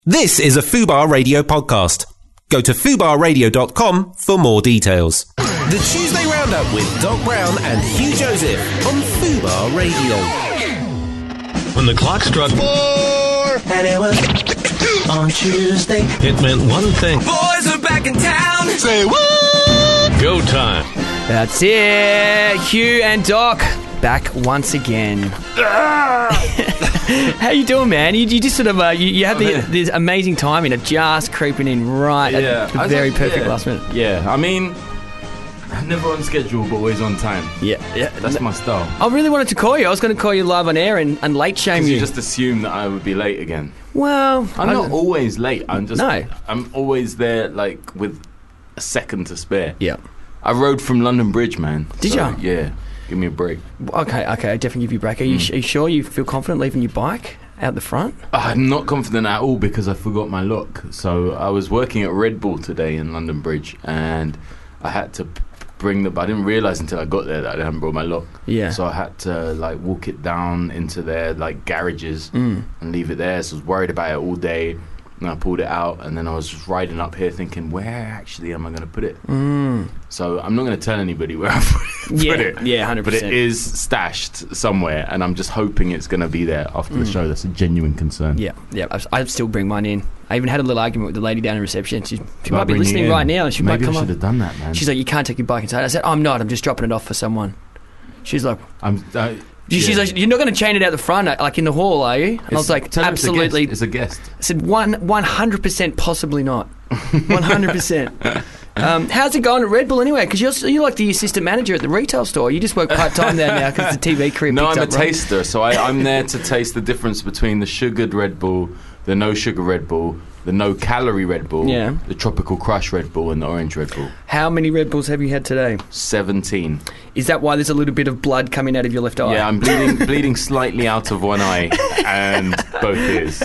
This is a Fubar Radio podcast. Go to fubarradio.com for more details. The Tuesday Roundup with Doc Brown and Hugh Joseph on Fubar Radio. When the clock struck 4, and it was on Tuesday, it meant one thing. Boys are back in town. Say what? Go time. That's it. Hugh and Doc back once again. How you doing, man? You just sort of you had this amazing timing of just creeping in right at the very perfect last minute. Yeah, I mean, never on schedule, but always on time. Yeah. That's my style. I really wanted to call you. I was going to call you live on air and late shame you. You just assume that I would be late again. Well, I'm not always late. No. I'm always there, like, with a second to spare. Yeah. I rode from London Bridge, man. Did you? Yeah. Give me a break. Okay, I definitely give you a break. Are you sure you feel confident leaving your bike out the front? I'm not confident at all because I forgot my lock. So I was working at Red Bull today in London Bridge, and I had to bring I didn't realise until I got there that I hadn't brought my lock. Yeah. So I had to walk it down into their garages and leave it there. So I was worried about it all day. And I pulled it out, and then I was just riding up here thinking, where actually am I going to put it? So I'm not going to tell anybody where I put it. Yeah, 100%. But it is stashed somewhere, and I'm just hoping it's going to be there after the show. That's a genuine concern. Yeah. I still bring mine in. I even had a little argument with the lady down in reception. She might be listening right now, and she might come Maybe I up. should have done that, man. She's like, you can't take your bike inside. I said, I'm not. I'm just dropping it off for someone. She's like... She's like, you're not going to chain it out the front, like in the hall, are you? And I was like, absolutely. It's a guest. I said, 100% possibly not. 100%. How's it going at Red Bull anyway? Because you're like the assistant manager at the retail store. You just work part-time there now because the TV career No, picked I'm up, a taster, so I'm there to taste the difference between the sugared Red Bull, the no-sugar Red Bull, the no-calorie Red Bull, the Tropical Crush Red Bull, and the Orange Red Bull. How many Red Bulls have you had today? 17. Is that why there's a little bit of blood coming out of your left eye? Yeah, I'm bleeding slightly out of one eye and both ears.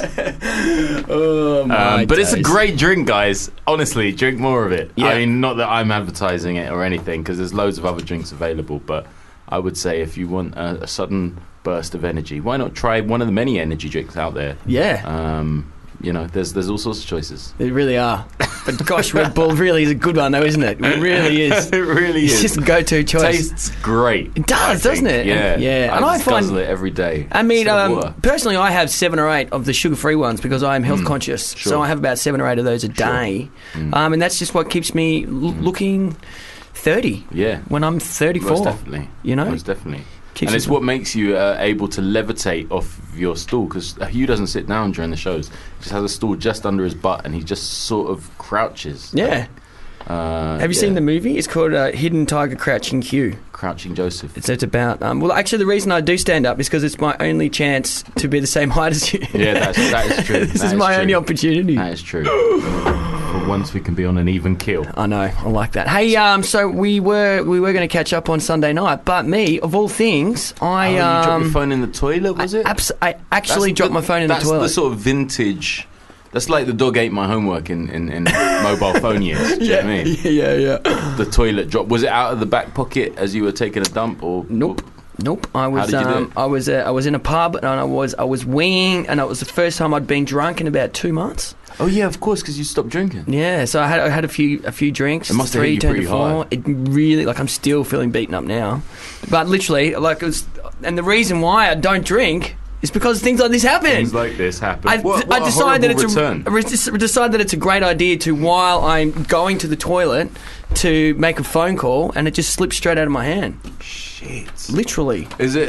Oh, my but days. it's a great drink, guys. Honestly, drink more of it. Yeah. I mean, not that I'm advertising it or anything, because there's loads of other drinks available, but I would say if you want a sudden burst of energy, why not try one of the many energy drinks out there? Yeah. There's all sorts of choices. They really are. But gosh, Red Bull really is a good one, though, isn't it? It really is. It really is. It's just a go-to choice. Tastes great. It does, doesn't it? Yeah. Yeah. And I just guzzle it every day. I mean, Instead of water. personally, I have 7 or 8 of the sugar-free ones because I am health conscious. Sure. So I have about 7 or 8 of those a day. And that's just what keeps me looking 30. Yeah. When I'm 34. Most definitely. You know? Most definitely. Keeps And it's you- what makes you able to levitate off your stool, because Hugh doesn't sit down during the shows. He just has a stool just under his butt, and he just sort of crouches. Yeah. Have you seen the movie? It's called Hidden Tiger, Crouching Hugh. Crouching Joseph? It's about... well, actually, the reason I do stand up is because it's my only chance to be the same height as you. Yeah, that is true. This is my only opportunity. That is true. For once we can be on an even keel. I know, I like that. Hey, so we were going to catch up on Sunday night, but me, of all things, you dropped your phone in the toilet, was it? I actually dropped my phone in the toilet. That's the sort of vintage... That's like the dog ate my homework in mobile phone years. Do you know what I mean? Yeah. The toilet drop. Was it out of the back pocket as you were taking a dump, or Nope. I was. How did you do it? I was in a pub and I was weeing, and it was the first time I'd been drunk in about 2 months. Oh yeah, of course, because you stopped drinking. Yeah, so I had a few drinks. It must have hit you turned pretty to 4. hard. It really, I'm still feeling beaten up now, but literally, it was. And the reason why I don't drink is because things like this happen. Things like this happen. I decided that decided that it's a great idea to, while I'm going to the toilet, to make a phone call, and it just slipped straight out of my hand. Shit. Literally. Is it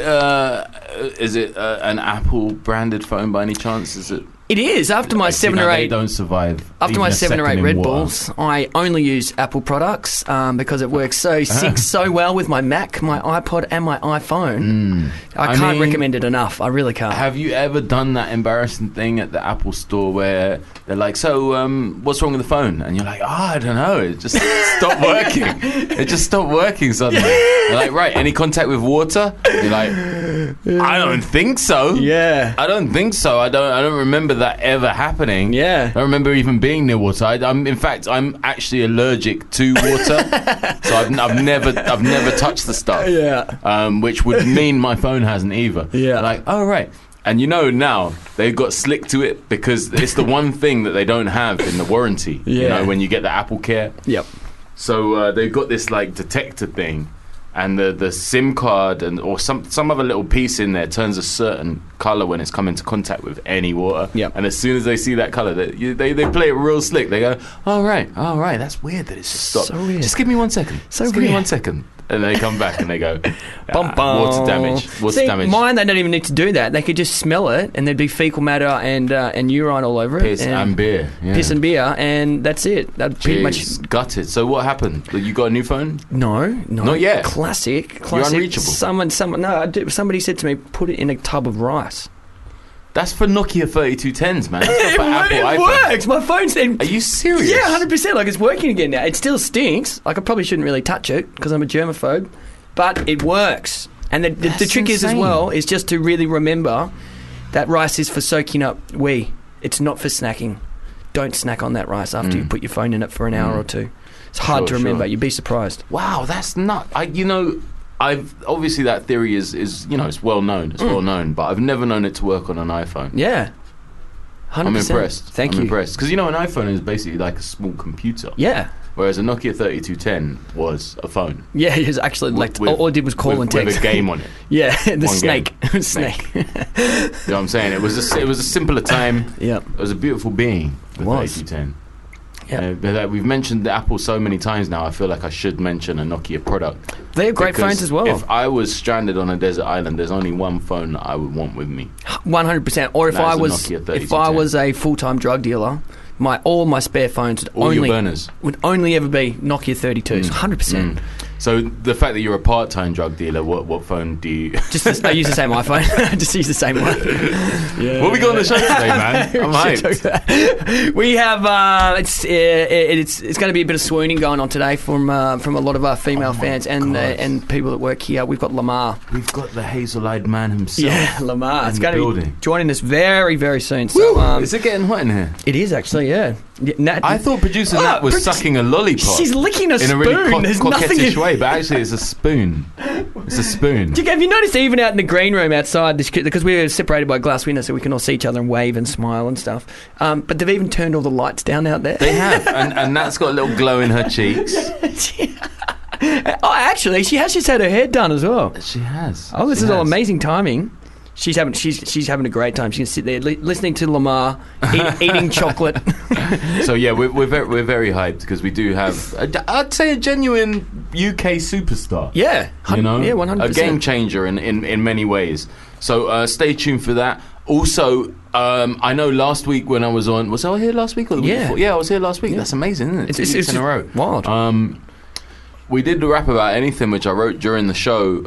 an Apple branded phone by any chance? Is it? It is. After my 7 or They 8... don't survive. After my even a 7 or 8 second in Red water. Bulls, I only use Apple products because it works syncs so well with my Mac, my iPod, and my iPhone. I can't recommend it enough. I really can't. Have you ever done that embarrassing thing at the Apple store where they're like, so what's wrong with the phone? And you're like, I don't know, it just stopped working. It just stopped working suddenly. They're like, right, any contact with water? You're like, I don't think so. Yeah. I don't think so. I don't remember that ever happening. Yeah. I don't remember even being near water. In fact, I'm actually allergic to water, so I've never touched the stuff. Yeah. Which would mean my phone hasn't either. Yeah. Like, oh right. And now they've got slick to it because it's the one thing that they don't have in the warranty. Yeah. When you get the Apple Care. Yep. So they've got this like detector thing, and the SIM card or some other little piece in there turns a certain color when it's come into contact with any water. Yep. And as soon as they see that color, they play it real slick. They go, all right, that's weird that it's just stopped. So weird. Just give me 1 second. Give me 1 second. And they come back and they go, Bum, bum. water damage. See, mine, they don't even need to do that. They could just smell it, and there'd be fecal matter and urine all over it. Piss and beer. Yeah. Piss and beer, and that's it. That'd pretty much gutted. So what happened? You got a new phone? No, not yet. Classic. You're unreachable. Somebody said to me, put it in a tub of rice. That's for Nokia 3210s, man. That's not for Apple It iPhone. works. My phone's in. Are you serious? Yeah, 100%. Like, it's working again now. It still stinks. Like, I probably shouldn't really touch it because I'm a germaphobe, but it works. And the trick is, as well, is just to really remember that rice is for soaking up wee. It's not for snacking. Don't snack on that rice after you put your phone in it for an hour or two. It's hard to remember. You'd be surprised. Wow, that's not... I've obviously that theory is it's well known. It's well known, but I've never known it to work on an iPhone. Yeah. 100%. I'm impressed. Thank you. I'm impressed because an iPhone is basically like a small computer. Yeah. Whereas a Nokia 3210 was a phone. Yeah, it was actually like all it did was call and text with a game on it. Yeah, the One snake. game. Snake. You know what I'm saying? It was a simpler time. Yep. It was a beautiful being. The 3210. Yeah. We've mentioned the Apple so many times now. I feel like I should mention a Nokia product. They're great Because phones as well. If I was stranded on a desert island, there's only one phone that I would want with me. 100%. Or if That I is a was Nokia 3210. if I was a full-time drug dealer, all my spare phones All your burners would only ever be Nokia 32s. 100%. So the fact that you're a part-time drug dealer, what phone do you... I use the same iPhone. I just use the same one. Yeah. What we got on the show today, man? I'm hyped. We have it's going to be a bit of swooning going on today from a lot of our female fans and people that work here. We've got Lamar. We've got the hazel-eyed man himself. Yeah, Lamar. It's going to be joining us very, very soon. So, is it getting hot in here? It is actually, yeah. I thought producer Nat was sucking a lollipop. She's licking a spoon. In a really There's nothing coquettish way, but actually it's a spoon. It's a spoon. Have you noticed even out in the green room outside, because we're separated by glass windows so we can all see each other and wave and smile and stuff, but they've even turned all the lights down out there. They have, and Nat's got a little glow in her cheeks. Oh, actually, she has just had her hair done as well. She has. Oh, this is all amazing timing. She's having a great time. She can sit there listening to Lamar, eating chocolate. So yeah, we're very hyped because we do have I'd say a genuine UK superstar. Yeah, yeah, 100%. A game changer in many ways. So stay tuned for that. Also, I know last week when I was I here last week or the week before? Yeah, I was here last week. Yeah. That's amazing, isn't it? It's 2 weeks in a row. Wild. We did the Rap About Anything, which I wrote during the show.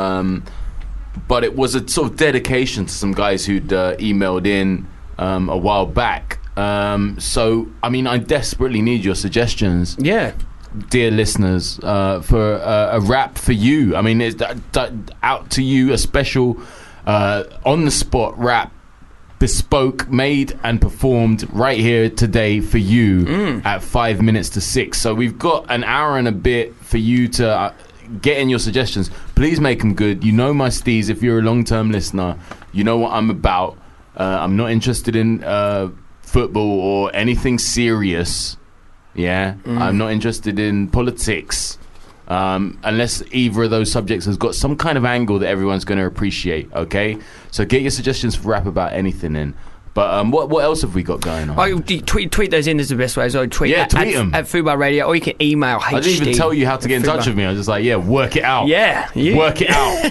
But it was a sort of dedication to some guys who'd emailed in a while back. So, I mean, I desperately need your suggestions. Yeah. Dear listeners, for a rap for you. I mean, it's out to you, a special on-the-spot rap, bespoke, made and performed right here today for you at 5 minutes to 6. So we've got an hour and a bit for you to... get in your suggestions. Please make them good. You know my steez. If you're a long-term listener, you know what I'm about. I'm not interested in football or anything serious. Yeah, I'm not interested in politics unless either of those subjects has got some kind of angle that everyone's going to appreciate. Okay, so get your suggestions for Rap About Anything in. But what else have we got going on? Tweet those in is the best way. So tweet them at Fubar Radio, or you can email HD. I didn't even tell you how to get in touch with me. I was just like, work it out. Yeah, work it out.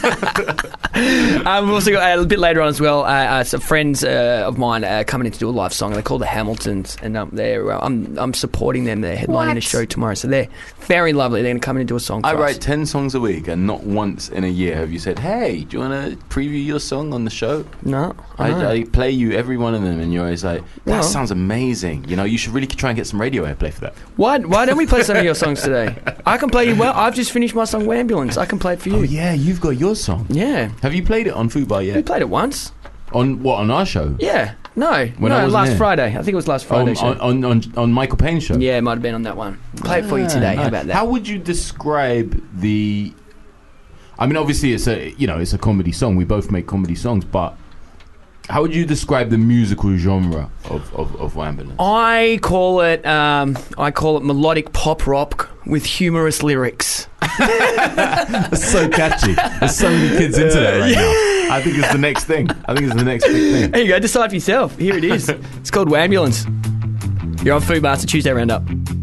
We've also got a bit later on as well. Some friends of mine are coming in to do a live song. They're called the Hamiltons, and I'm supporting them. They're headlining a show tomorrow, so they're very lovely. They're going to come in and do a song. For I us. write 10 songs a week, and not once in a year have you said, "Hey, do you want to preview your song on the show?" No, I play you every one of them, and you're always like, that sounds amazing. You know, you should really try and get some radio airplay for that. Why don't we play some of your songs today? I can play you well. I've just finished my song Wambulance. I can play it for you. Oh yeah, you've got your song. Yeah. Have you played it on Fubar yet? We played it once. On what, on our show? Yeah. No, last Friday. I think it was last Friday. On Michael Payne's show? Yeah, it might have been on that one. Play it for you today. How about that? How would you describe the... I mean, obviously it's a comedy song. We both make comedy songs, but How would you describe the musical genre of Wambulance? I call it melodic pop rock with humorous lyrics. That's so catchy. There's so many kids into that right now. I think it's the next thing. I think it's the next big thing. There you go. Decide for yourself. Here it is. It's called Wambulance. You're on Fubar. It's a Tuesday Roundup.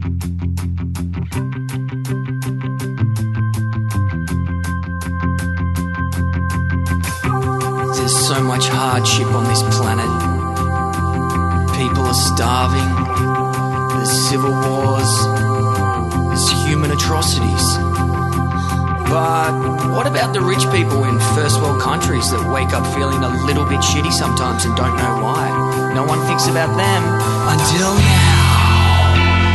There's so much hardship on this planet. People are starving. There's civil wars. There's human atrocities. But what about the rich people in first world countries that wake up feeling a little bit shitty sometimes and don't know why? No one thinks about them until now.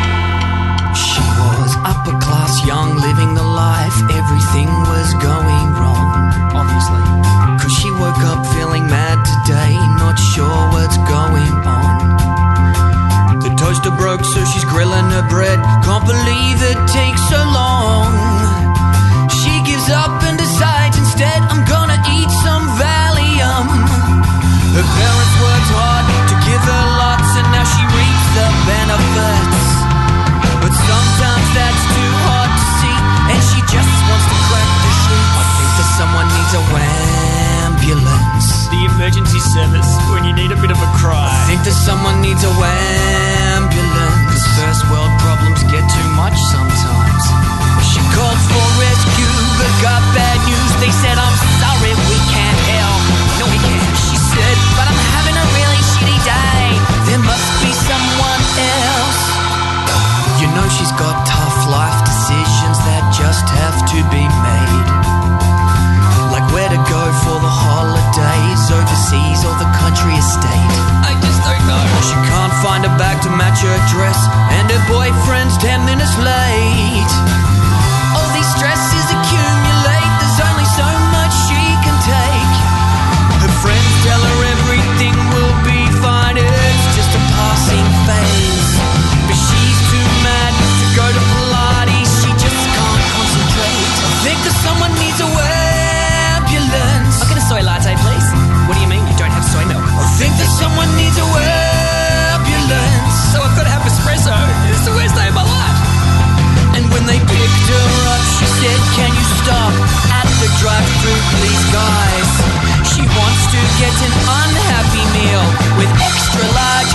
She was upper class, young, living the life. Everything was going wrong, obviously. Cause she woke up feeling mad today, not sure what's going on. The toaster broke, so she's grilling her bread. Can't believe it takes so long. She gives up and decides instead, I'm gonna eat some Valium. Her parents worked hard to give her lots, and now she reaps the benefits. But sometimes that's too hard to see, and she just wants to crack the sheets. I think that someone needs a ambulance. The emergency service when you need a bit of a cry. I think that someone needs a ambulance. Cause first world problems get too much sometimes. She called for rescue but got bad news. They said, I'm sorry, we can't help. No, we can't. She said, but I'm having a really shitty day. There must be someone else. You know she's got tough life decisions that just have to be made. Like where to go for the holidays, overseas or the country estate. I just don't know. She can't find a bag to match her dress, and her boyfriend's 10 minutes late. All these stresses accumulate, there's only so much she can take. Her friends tell her everything will be fine, it's just a passing phase. But she's too mad to go to Pilates, she just can't concentrate. I think that someone needs a ambulance. I'll get a soy latte, please. What do you mean you don't have soy milk? I think that someone needs a ambulance. So I've got to have espresso. It's the worst day of my life. And when they picked her up, she said, can you stop at the drive-thru, please, guys? She wants to get an unhappy meal with extra large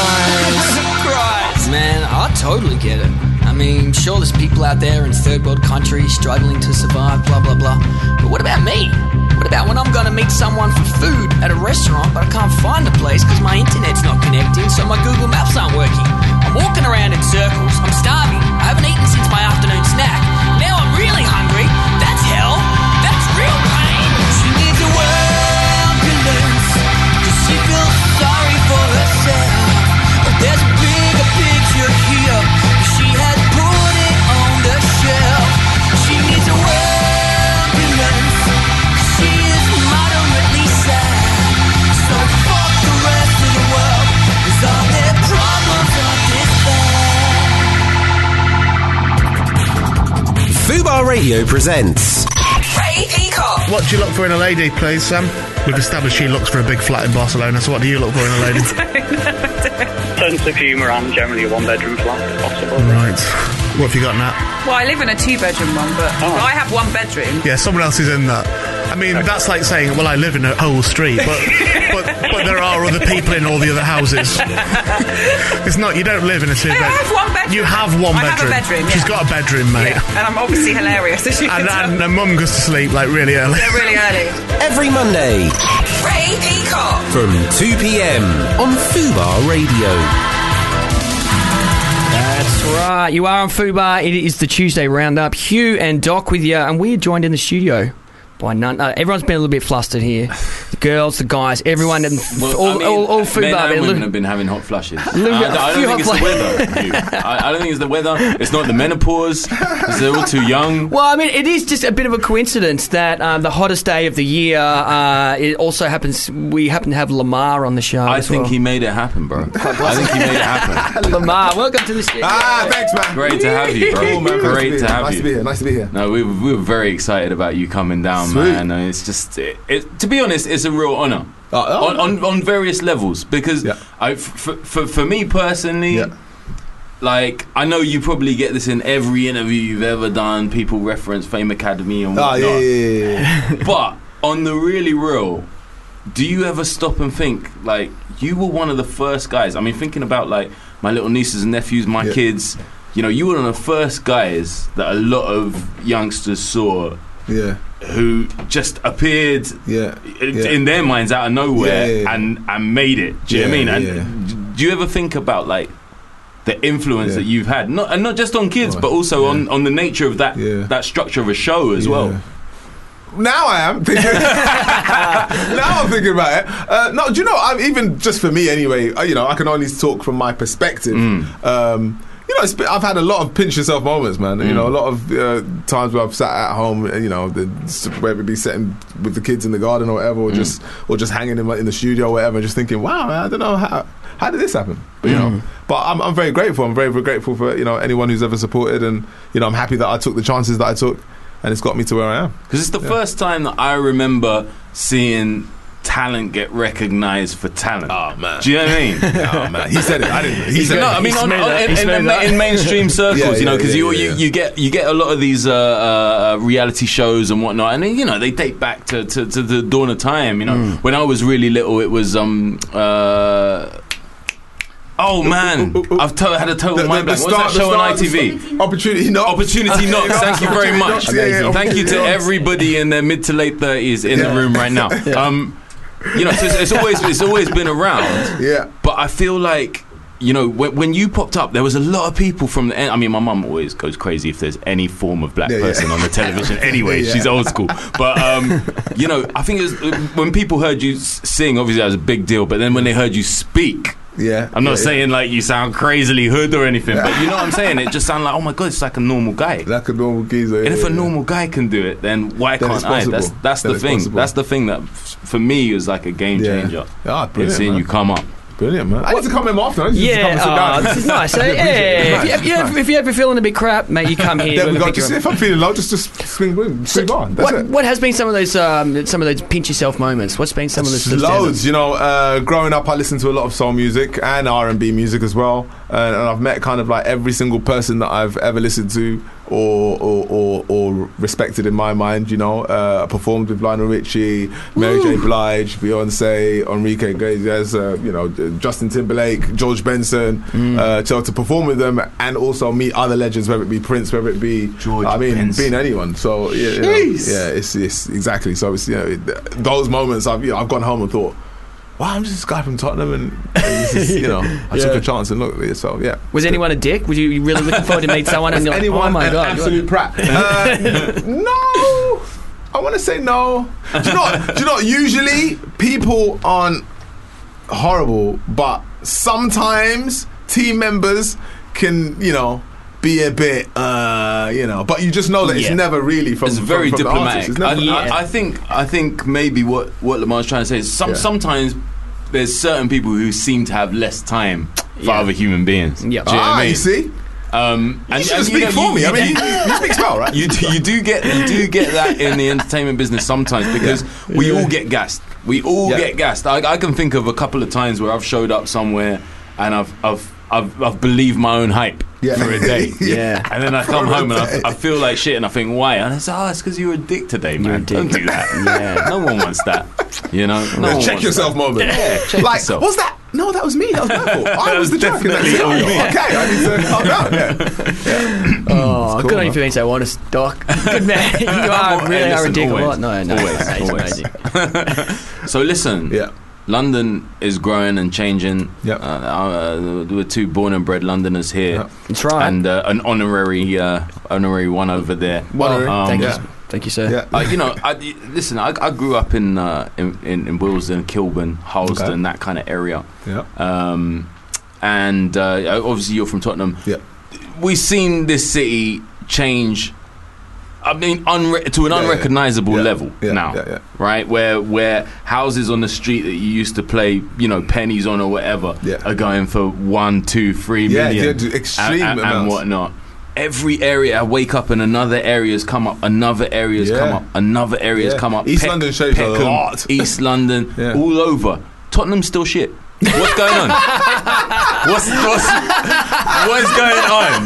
cries. Man, I totally get it. I mean, sure, there's people out there in third world countries struggling to survive, blah, blah, blah. But what about me? What about when I'm going to meet someone for food at a restaurant, but I can't find the place because my internet's not connecting, so my Google Maps aren't working? I'm walking around in circles. I'm starving. I haven't eaten since my afternoon snack. Now I'm really hungry. That's hell. That's real pain. She needs a ambulance because she feels sorry for herself. Oh, there's a bigger picture here. She has put it on the shelf. She needs a ambulance. She is moderately sad. So fuck the rest of the world, 'cause all their problems are this bad. Fubar Radio presents Ray Peacock. What do you look for in a lady, please, Sam? We've established she looks for a big flat in Barcelona, so what do you look for in a lady? Sense of humour and generally a one-bedroom flat, if possible. Right. What have you got, Nat? Well, I live in a two-bedroom one, but I have one bedroom. Yeah, someone else is in that. I mean, that's like saying, well, I live in a whole street, but there are other people in all the other houses. It's not, you don't live in a two-bedroom. I have one bedroom. You have one bedroom. I have a bedroom, yeah. She's got a bedroom, mate. Yeah, and I'm obviously hilarious, as you can tell. And her mum goes to sleep, like, really early. Yeah, really early. every Monday Ray Peacock. from 2 p.m. on Fubar Radio. That's right. You are on Fubar. It is the Tuesday Roundup. Hugh and Doc with you, and we are joined in the studio by none. Everyone's been a little bit flustered here. The girls, the guys, everyone, and all Fubar. Men and women have been having hot flushes. I don't think it's the weather. I don't think it's the weather. It's not the menopause. Because they're all too young. Well, I mean, it is just a bit of a coincidence that the hottest day of the year, it also happens, we happen to have Lamar on the show. I think he made it happen, bro. I think he made it happen. Lamar, welcome to the studio. Thanks, man. Great to have you, bro. Cool, man. Great to have you. Nice to be here. No, we were very excited about you coming down, Sweet. man. It's just, to be honest, it's a real honour on various levels. Because for me personally, like, I know you probably get this in every interview you've ever done. People reference Fame Academy and whatnot. But on the really real, do you ever stop and think, like, you were one of the first guys? I mean, thinking about, like, my little nieces and nephews, my kids, you know, you were one of the first guys that a lot of youngsters saw who just appeared in their minds out of nowhere and made it. Do you know what I mean? And do you ever think about, like, the influence that you've had, not just on kids, but also on the nature of that structure of a show as well? Now I am thinking. Now I'm thinking about it. No, do you know? Even just for me anyway. You know, I can only talk from my perspective. You know, I've had a lot of pinch yourself moments, man. You know, a lot of times where I've sat at home, you know, whether it be sitting with the kids in the garden or whatever, or just hanging in the studio or whatever, just thinking, wow, man, I don't know how did this happen? But, you know, but I'm very grateful. I'm very, very grateful for, you know, anyone who's ever supported, and, you know, I'm happy that I took the chances that I took, and it's got me to where I am. Because it's the first time that I remember seeing talent get recognised for talent. Oh man, do you know what I mean? Oh man, he said it. I didn't. He said no. I mean, in mainstream circles, you know, because you get a lot of these reality shows and whatnot, and you know they date back to the dawn of time. You know, when I was really little, it was oh man, I've had a total mind blank. What's that show on ITV? Opportunity Knocks. Opportunity Knocks. Thank you very much. Thank you to everybody in their mid to late 30s in the room right now. You know, so it's always been around. Yeah. But I feel like, you know, when you popped up, there was a lot of people from the. I mean, my mum always goes crazy if there's any form of black person on the television. Anyway, she's old school. But you know, I think it was, when people heard you sing, obviously that was a big deal. But then when they heard you speak. I'm not saying like you sound crazily hood or anything, but you know what I'm saying? It just sounded like, oh my God, it's like a normal guy. Like a normal geezer. And if a normal guy can do it, then why can't I? That's the thing. Possible. That's the thing that for me is like a game changer. Brilliant, seeing you come up. Brilliant, man. I need to come in more often. This is nice. If you're ever feeling a bit crap, mate, you come here. If I'm feeling low, just swing on. That's it. What has been some of those pinch yourself moments? What's been some of those? Loads. You know, growing up, I listened to a lot of soul music and R&B music as well, and I've met kind of like every single person that I've ever listened to or respected in my mind. You know, I performed with Lionel Richie, Mary J. Blige, Beyonce, Enrique Iglesias, you know, Justin Timberlake, George Benson, to perform with them and also meet other legends, whether it be Prince, whether it be George Benson. Being anyone. So it's exactly. So it's, you know, those moments I've gone home and thought, wow, I'm just this guy from Tottenham, and this is, you know, I took a chance and looked at it. So was anyone a dick? Were you really looking forward to meet someone? And you're like, oh my God, absolute prat? No, I want to say no. Do you know? Usually people aren't horrible, but sometimes team members can, you know, be a bit, you know, but you just know that it's never really from. It's very from diplomatic. I think maybe what Lamar's trying to say is sometimes there's certain people who seem to have less time for other human beings. Yeah, do you know what I mean? You see. And speak for me. I mean, you speak well, right? You do get that in the entertainment business sometimes, because we all get gassed. We all get gassed. I can think of a couple of times where I've showed up somewhere and I've believed my own hype for a day. And then I come home and I feel like shit, and I think, why? And I say, it's because you're a dick today, man. Don't do that. No one wants that. You know? Check yourself moment. Check yourself. What's that? No, that was me. That was my fault. I was the jerk. Definitely all me. Okay, I need to calm down. Oh, cool, good on you for being so honest, Doc. Good man. You are a dick a lot. No, always. So listen. London is growing and changing. There were two born and bred Londoners here. That's right. And an honorary one over there. Thank you, sir. You know, I grew up in Willesden, Kilburn, Harlesden, that kind of area. And obviously you're from Tottenham. We've seen this city change. I mean, to an unrecognisable level now, right? Where houses on the street that you used to play, you know, pennies on or whatever, are going for 1, 2, 3 million, extreme and whatnot. every area I wake up and another area's come up, another area's come up, another are's come up. East London shows a lot. East London, all over. Tottenham's still shit. What's going on? What's going on?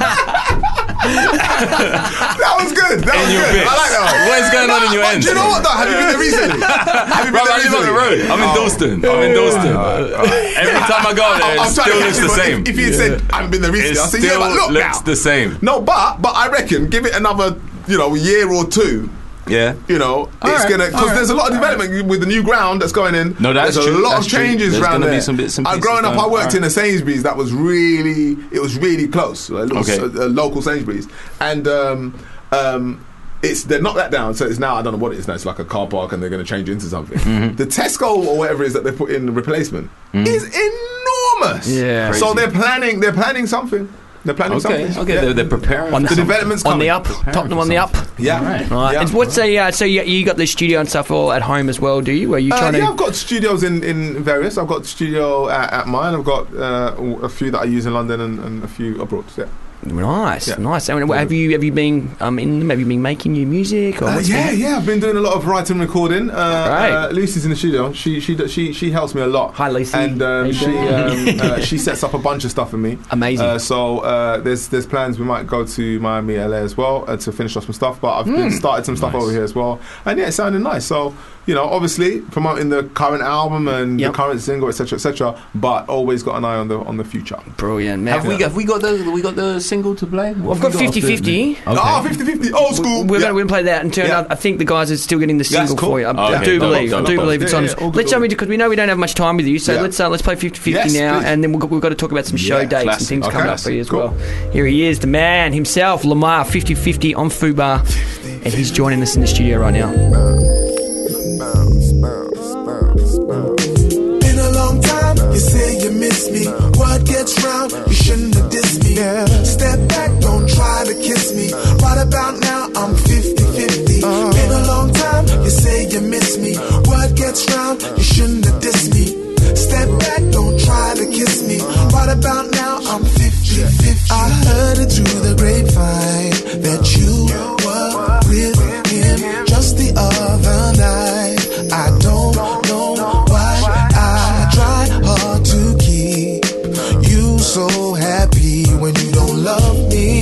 That was good. That was good. I like that one. What is going on in your end? Do you know what though? Have you been there recently? I live on the road. I'm in Dalston. Every time I go there, it still looks the same. If you had said I haven't been there recently, I'll say yeah, but look now. Looks the same. No, but I reckon give it another year or two. Yeah, it's gonna because there's a lot of development with the new ground that's going in. No, that's there's true. a lot of changes there's around there. Be some bits and pieces growing up, I worked in a Sainsbury's that was really close, a local Sainsbury's, and they're not that down. So it's now I don't know what it is now. It's like a car park, and they're going to change it into something. Mm-hmm. The Tesco or whatever it is that they put in the replacement is enormous. Yeah, so they're planning something. They're planning something. Okay, they're preparing. The development's coming. On the up. Tottenham on the up. Yeah. Right. Yeah. And what's so you got the studio and stuff all at home as well, do you? Are you trying to... Yeah, I've got studios in various. I've got the studio at mine. I've got a few that I use in London and a few abroad. Yeah. Nice. And have you been in them? Have you been making new music? Or I've been doing a lot of writing and recording. Lucy's in the studio. She helps me a lot. Hi, Lucy. And she sets up a bunch of stuff for me. Amazing. So there's plans. We might go to Miami, LA as well to finish off some stuff. But I've been started some stuff over here as well. And yeah, it sounded nice. So obviously promoting the current album and the current single, etc., but always got an eye on the future. Brilliant, man. Have we got the single to play? I've got 50-50. 50-50, old school. We're going to play that and turn out. I think the guys are still getting the single for you. I do believe it's on. Let's because we know we don't have much time with you, so let's play 50-50 now, and then we've got to talk about some show dates and things coming up for you as well. Here he is, the man himself, Lamar, 50-50 on Fubar, and he's joining us in the studio right now. Been a long time, you say you miss me. What gets round, you shouldn't have dissed me. Step back, don't try to kiss me. Right about now, I'm 50-50. Been a long time, you say you miss me. What gets round, you shouldn't have dissed me. Step back, don't try to kiss me. Right about now, I'm 50-50. I heard it through the grapevine that you were with him just the other night. I don't know why I try hard to keep you so happy when you don't love me.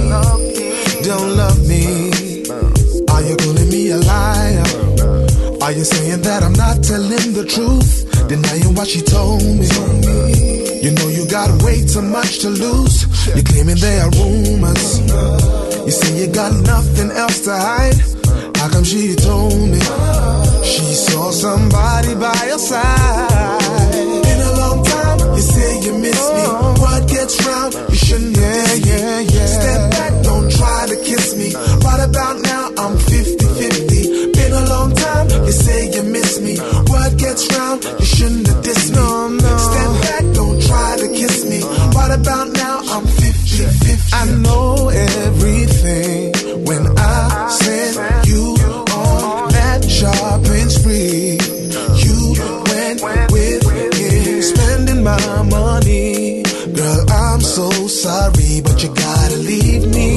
Don't love me. Are you calling me a liar? Are you saying that I'm not telling the truth? Denying what she told me. You know you got way too much to lose. You're claiming there are rumors. You say you got nothing else to hide. How come she told me she saw somebody by your side? Been a long time, you say you miss me. What gets round, you shouldn't have Step back, don't try to kiss me. Right about now, I'm 50-50. Been a long time, you say you miss me. What gets round, you shouldn't have dissed me. Step back, don't try to kiss me. Right about now, I'm 50-50. I know everything when I said you on that shopping spree. You went with him, spending my money. Girl, I'm so sorry, but you gotta leave me.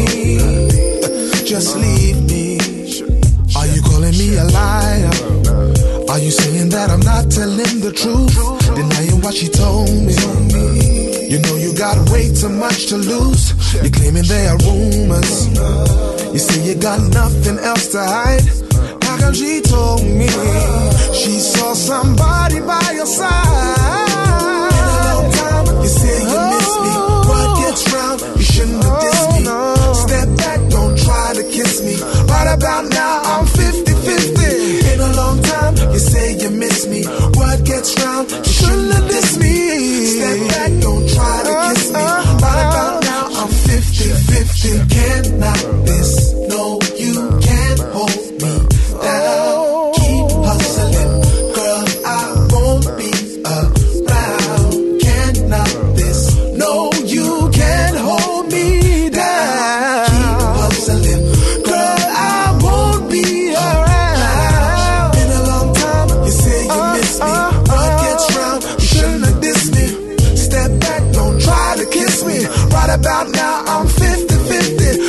Just leave me. Are you calling me a liar? Are you saying that I'm not telling the truth? Denying what she told me. You know you got way too much to lose. You're claiming there are rumors. You say you got nothing else to hide. How come she told me she saw somebody by your side? Been a long time, you say you miss me. What gets round, you shouldn't have dissed me. Step back, don't try to kiss me. Right about now, I'm 50-50. Been a long time, you say you miss me. What gets round, you shouldn't have dissed me. Step back, don't try to kiss me. Right about now, I'm 50-50. Can't knock this, no, you can't hold me down. Keep hustling, girl, I won't be around. Can't knock this, no, you can't hold me down. Keep hustling, girl, I won't be around. Been a long time, you say you miss me. What gets round, you shouldn't have dissed me. Step back, don't try to kiss me. Right about now, I'm 50-50.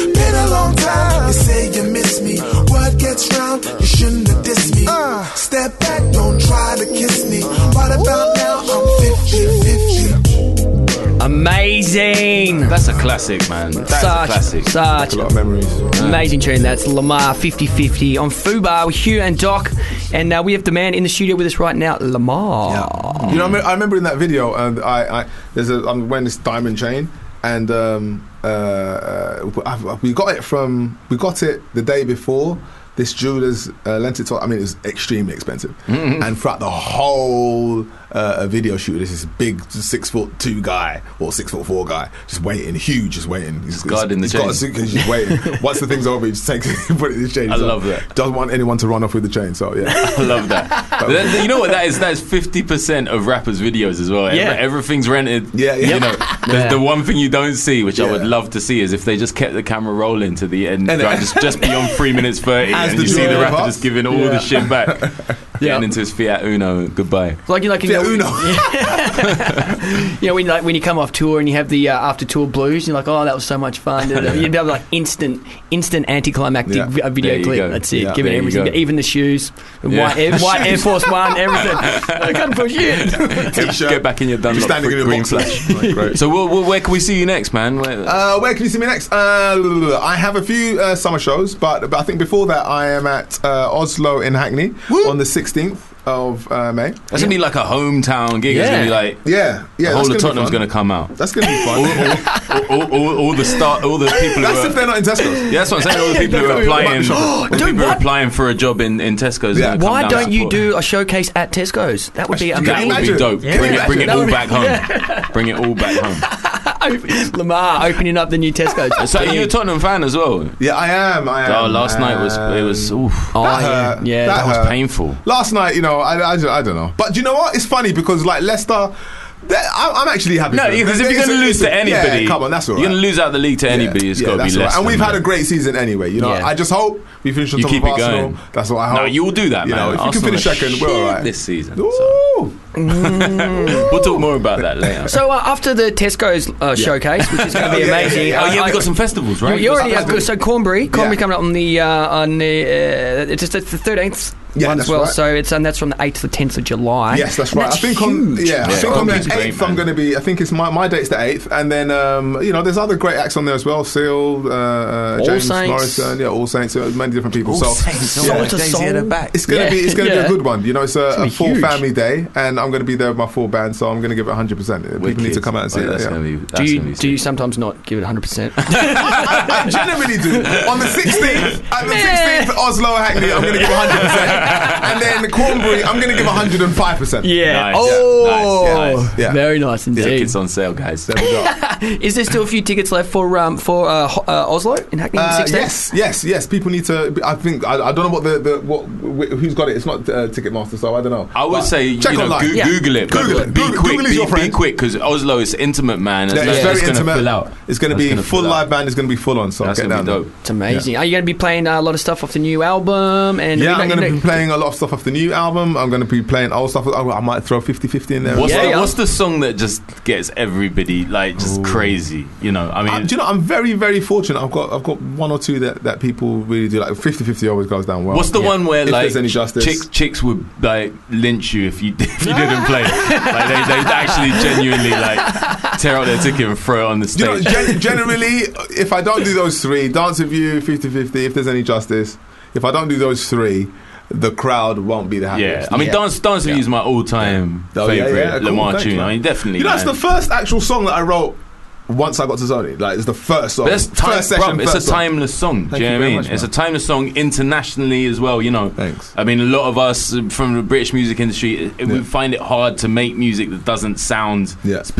Amazing. That's a classic, man. That's a classic. Such A lot of memories. amazing tune. That's Lamar 50/50 on Fubar with Hugh and Doc. And we have the man in the studio with us right now, Lamar. Yeah. You know, I remember in that video, and I'm wearing this diamond chain, and we got it the day before. This jeweler's lent it to. I mean, it was extremely expensive, and throughout the whole video shoot, there's this big 6'2" guy or 6'4" guy just waiting, huge, just waiting. He's guarding the chain. Got a suitcase, just waiting. Once the thing's over, he just takes it, put it in his chain. I love that. Doesn't want anyone to run off with the chain. So yeah, I love that. You know what that is? That is 50% of rappers' videos as well. Yeah. Everything's rented. Yeah. You know, the one thing you don't see, which I would love to see, is if they just kept the camera rolling to the end, right, just beyond 3 minutes 30, and you see the rapper just giving all the shit back, getting into his Fiat Uno. Goodbye. Like Fiat Uno. You know, when you come off tour and you have the after tour blues, you're like, oh, that was so much fun. You'd have like instant anticlimactic video clip. Go. That's it. Yeah. Giving everything, even the shoes, white Air Force One, everything. I can't push it. Get back in your Dunlop standing in a green box. flash. Great. So where can we see you next, man? Where can you see me next? I have a few summer shows, but I think before that I am at Oslo in Hackney on the 16th of May. That's gonna be like a hometown gig. It's gonna be like the whole of Tottenham's gonna come out. That's gonna be fun. all the people. That's if they're not in Tesco's. Yeah, that's what I'm saying. All the people who are applying, applying for a job in Tesco's. Yeah. Why don't you do a showcase at Tesco's? That would be amazing. That would be dope. Yeah. Bring it all back home. Bring it all back home. Lamar opening up the new Tesco's. So you're a Tottenham fan as well? Yeah, I am. Oh, last night was oof. That was painful. Last night, you know, I don't know. But do you know what? It's funny because like Leicester. I'm actually happy. No, because if you're going to lose to anybody, come on, that's all right. You're going to lose out the league to anybody. It's got to be Leicester. Right. And we've had a great season anyway. You know, I just hope we finish on top of Arsenal. Going. That's what I hope. No, you will do that, man. You know, if you can finish second, we're all right this season. So. We'll talk more about that later. So after the Tesco's showcase, which is going to be amazing. We've got some festivals, right? You already have. So Cornbury coming up on the it's the 13th. One as well, right. So that's from the 8th to the 10th of July. Yes, that's right. I think on the 8th I'm going to be. I think it's my date's the 8th, and then you know there's other great acts on there as well. Seal, James Saints. Morrison, All Saints, many different people. All Saints, it's going to be a good one. You know, it's a full family day, and I'm going to be there with my full band, so I'm going to give it 100%. People need to come out and see it. Do you sometimes not give it 100%? I generally do. On the 16th, Oslo Hackney, I'm going to give 100%. And then Cornbury, I'm going to give 105%. Yeah. Nice. Yeah. Very nice indeed. Tickets on sale, guys. There we go. Is there still a few tickets left for Oslo in Hackney? Yes. People need to. I think I don't know what who's got it. It's not Ticketmaster, so I don't know. I would say check online. Google it. Be quick because Oslo is intimate, man. It's very intimate. Fill out. It's going to be full live band. It's going to be full on. So that's get down. Dope. It's amazing. Are you going to be playing a lot of stuff off the new album? And I'm going to be playing a lot of stuff off the new album. I'm going to be playing old stuff. I might throw 50-50 in there. What's the song that just gets everybody like just crazy? You know, I mean, do you know? I'm very, very fortunate. I've got one or two that people really do. Like 50-50 always goes down well. What's the one where if like there's any justice, chicks would like lynch you if you didn't play? Like they actually genuinely like tear out their ticket and throw it on the stage. You know, generally, if I don't do those three, Dance With You, 50-50, if there's any justice, if I don't do those three, the crowd won't be the happiest. Yeah, I mean, Dance With You is my all-time favourite Lamar tune. I mean, definitely. You know, that's the first actual song that I wrote once I got to Sony. Like, it's the first song. It's a timeless song. Do you know what I mean? It's a timeless song internationally as well, you know. Thanks. I mean, a lot of us from the British music industry, we find it hard to make music that doesn't sound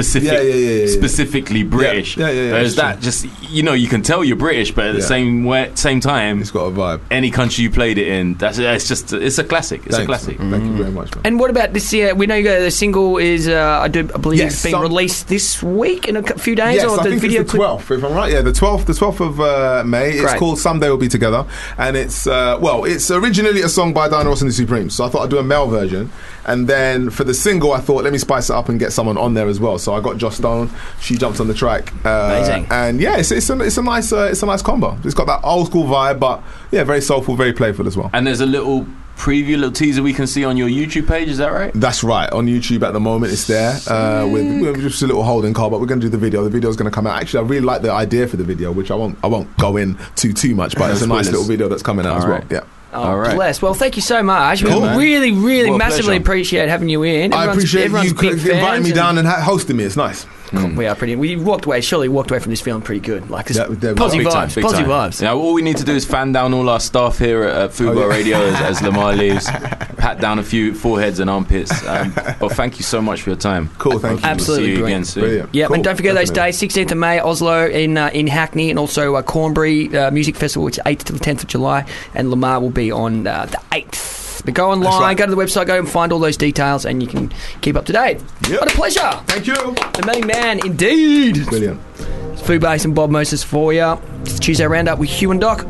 specifically British. Whereas that just, you know, you can tell you're British, but at the same time, it's got a vibe. Any country you played it in, it's a classic. It's a classic. Thank you very much, man. And what about this year? We know the single is, I believe it's being released this week in a few days. Yes, I think it's the 12th, if I'm right. Yeah, the 12th of May. It's called Someday We'll Be Together. And it's, it's originally a song by Diana Ross and the Supremes. So I thought I'd do a male version. And then for the single, I thought, let me spice it up and get someone on there as well. So I got Joss Stone. She jumped on the track. Amazing. And yeah, it's a nice combo. It's got that old school vibe, but yeah, very soulful, very playful as well. And there's a little preview, little teaser we can see on your YouTube page. Is that right? That's right. On YouTube at the moment, it's there with just a little holding card. But we're going to do the video. The video is going to come out. Actually, I really like the idea for the video, which I won't go in too much. But it's a nice little video that's coming out as well. Yeah. Oh, all right. Bless. Well, thank you so much. Cool, we really What a massively pleasure. appreciate having you in. I appreciate everyone's you big inviting fans me down and hosting me. It's nice. We are pretty. We walked away from this feeling pretty good. Like this Yeah, positive Big time, vibes. big Positive time. vibes. Yeah, all we need to do is fan down all our staff here at Fubar Radio as Lamar leaves. Pat down a few foreheads and armpits. Well, thank you so much for your time. Cool, thank you. Absolutely See you brilliant. again soon. Brilliant. Yeah, Cool, and don't forget those definitely. days, 16th of May, Oslo in Hackney, and also Cornbury Music Festival, which is 8th to the 10th of July, and Lamar will be on the 8th. But go online, right. go to the website, go and find all those details, and you can keep up to date. Yep. What a pleasure. Thank you. The main man, indeed. Brilliant. It's Foo Bass and Bob Moses for you. It's the Tuesday Roundup with Hugh and Doc.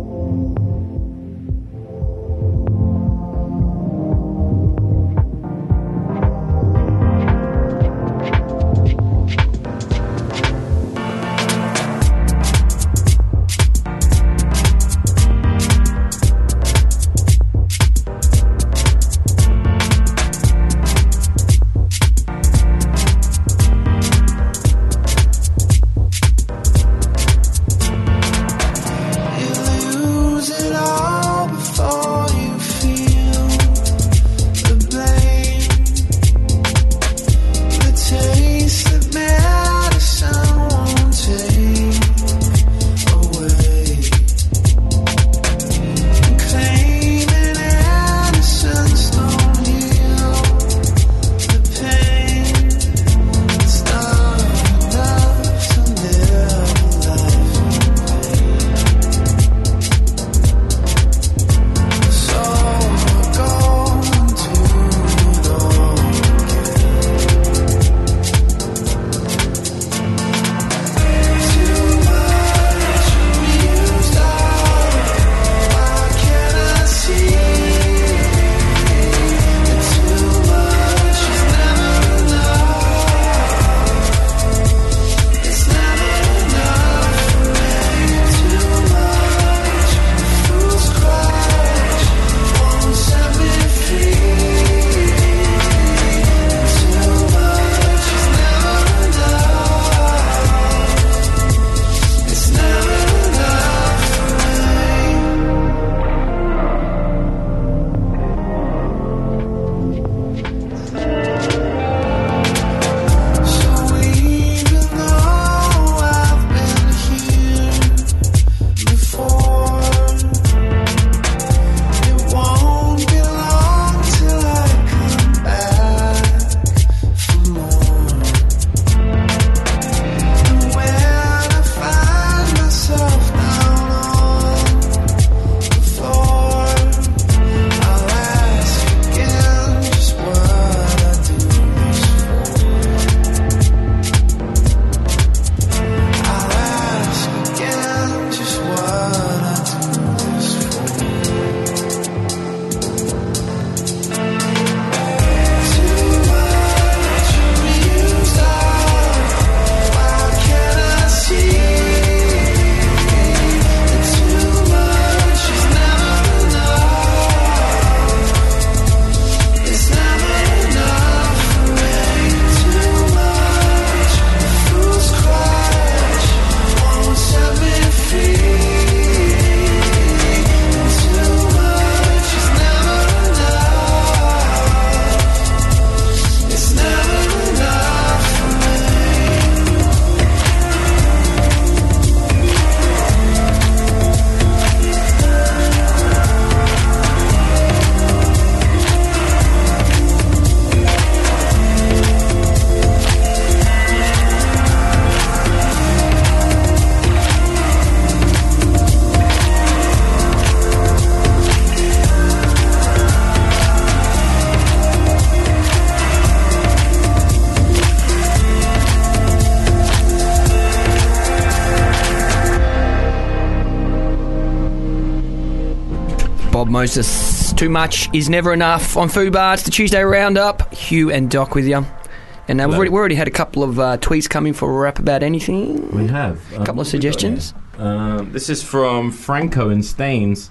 Bob Moses. Too much is never enough on Fubar. It's the Tuesday Roundup. Hugh and Doc with you. And we've already had a couple of tweets coming for a rap about anything. We have. A couple of suggestions. This is from Franco in Staines.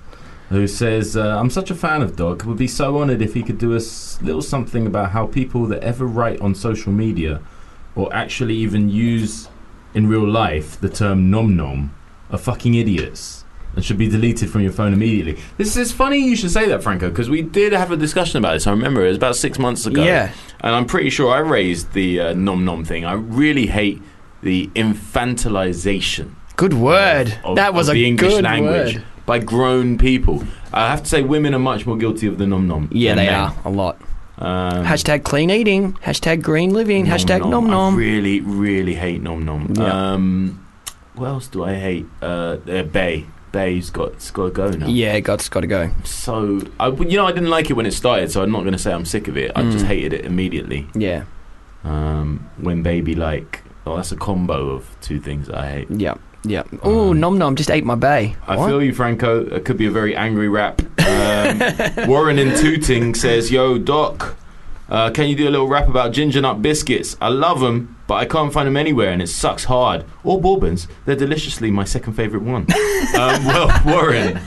who says, I'm such a fan of Doc. Would be so honoured if he could do a little something about how people that ever write on social media or actually even use in real life the term nom nom are fucking idiots and should be deleted from your phone immediately. This is funny you should say that, Franco, because we did have a discussion about this. I remember it was about 6 months ago. Yeah. And I'm pretty sure I raised the nom nom thing. I really hate the infantilization. Good word. That was of the a English good language word. by grown people. I have to say women are much more guilty of the nom nom. Yeah, than they men. are. A lot. Hashtag clean eating. Hashtag green living. Hashtag nom nom. I really, really hate nom nom. Yeah. What else do I hate? Bay. Bay's got to go now. Yeah, it's got to go. So, I didn't like it when it started, so I'm not going to say I'm sick of it. I just hated it immediately. Yeah. When Baby that's a combo of two things that I hate. Yeah. Yeah. Oh, nom nom just ate my bay. I feel you, Franco. It could be a very angry rap. Warren in Tooting says, "Yo, Doc, can you do a little rap about ginger nut biscuits? I love them, but I can't find them anywhere, and it sucks hard. Or bourbons. They're deliciously my second favourite one." Well, Warren,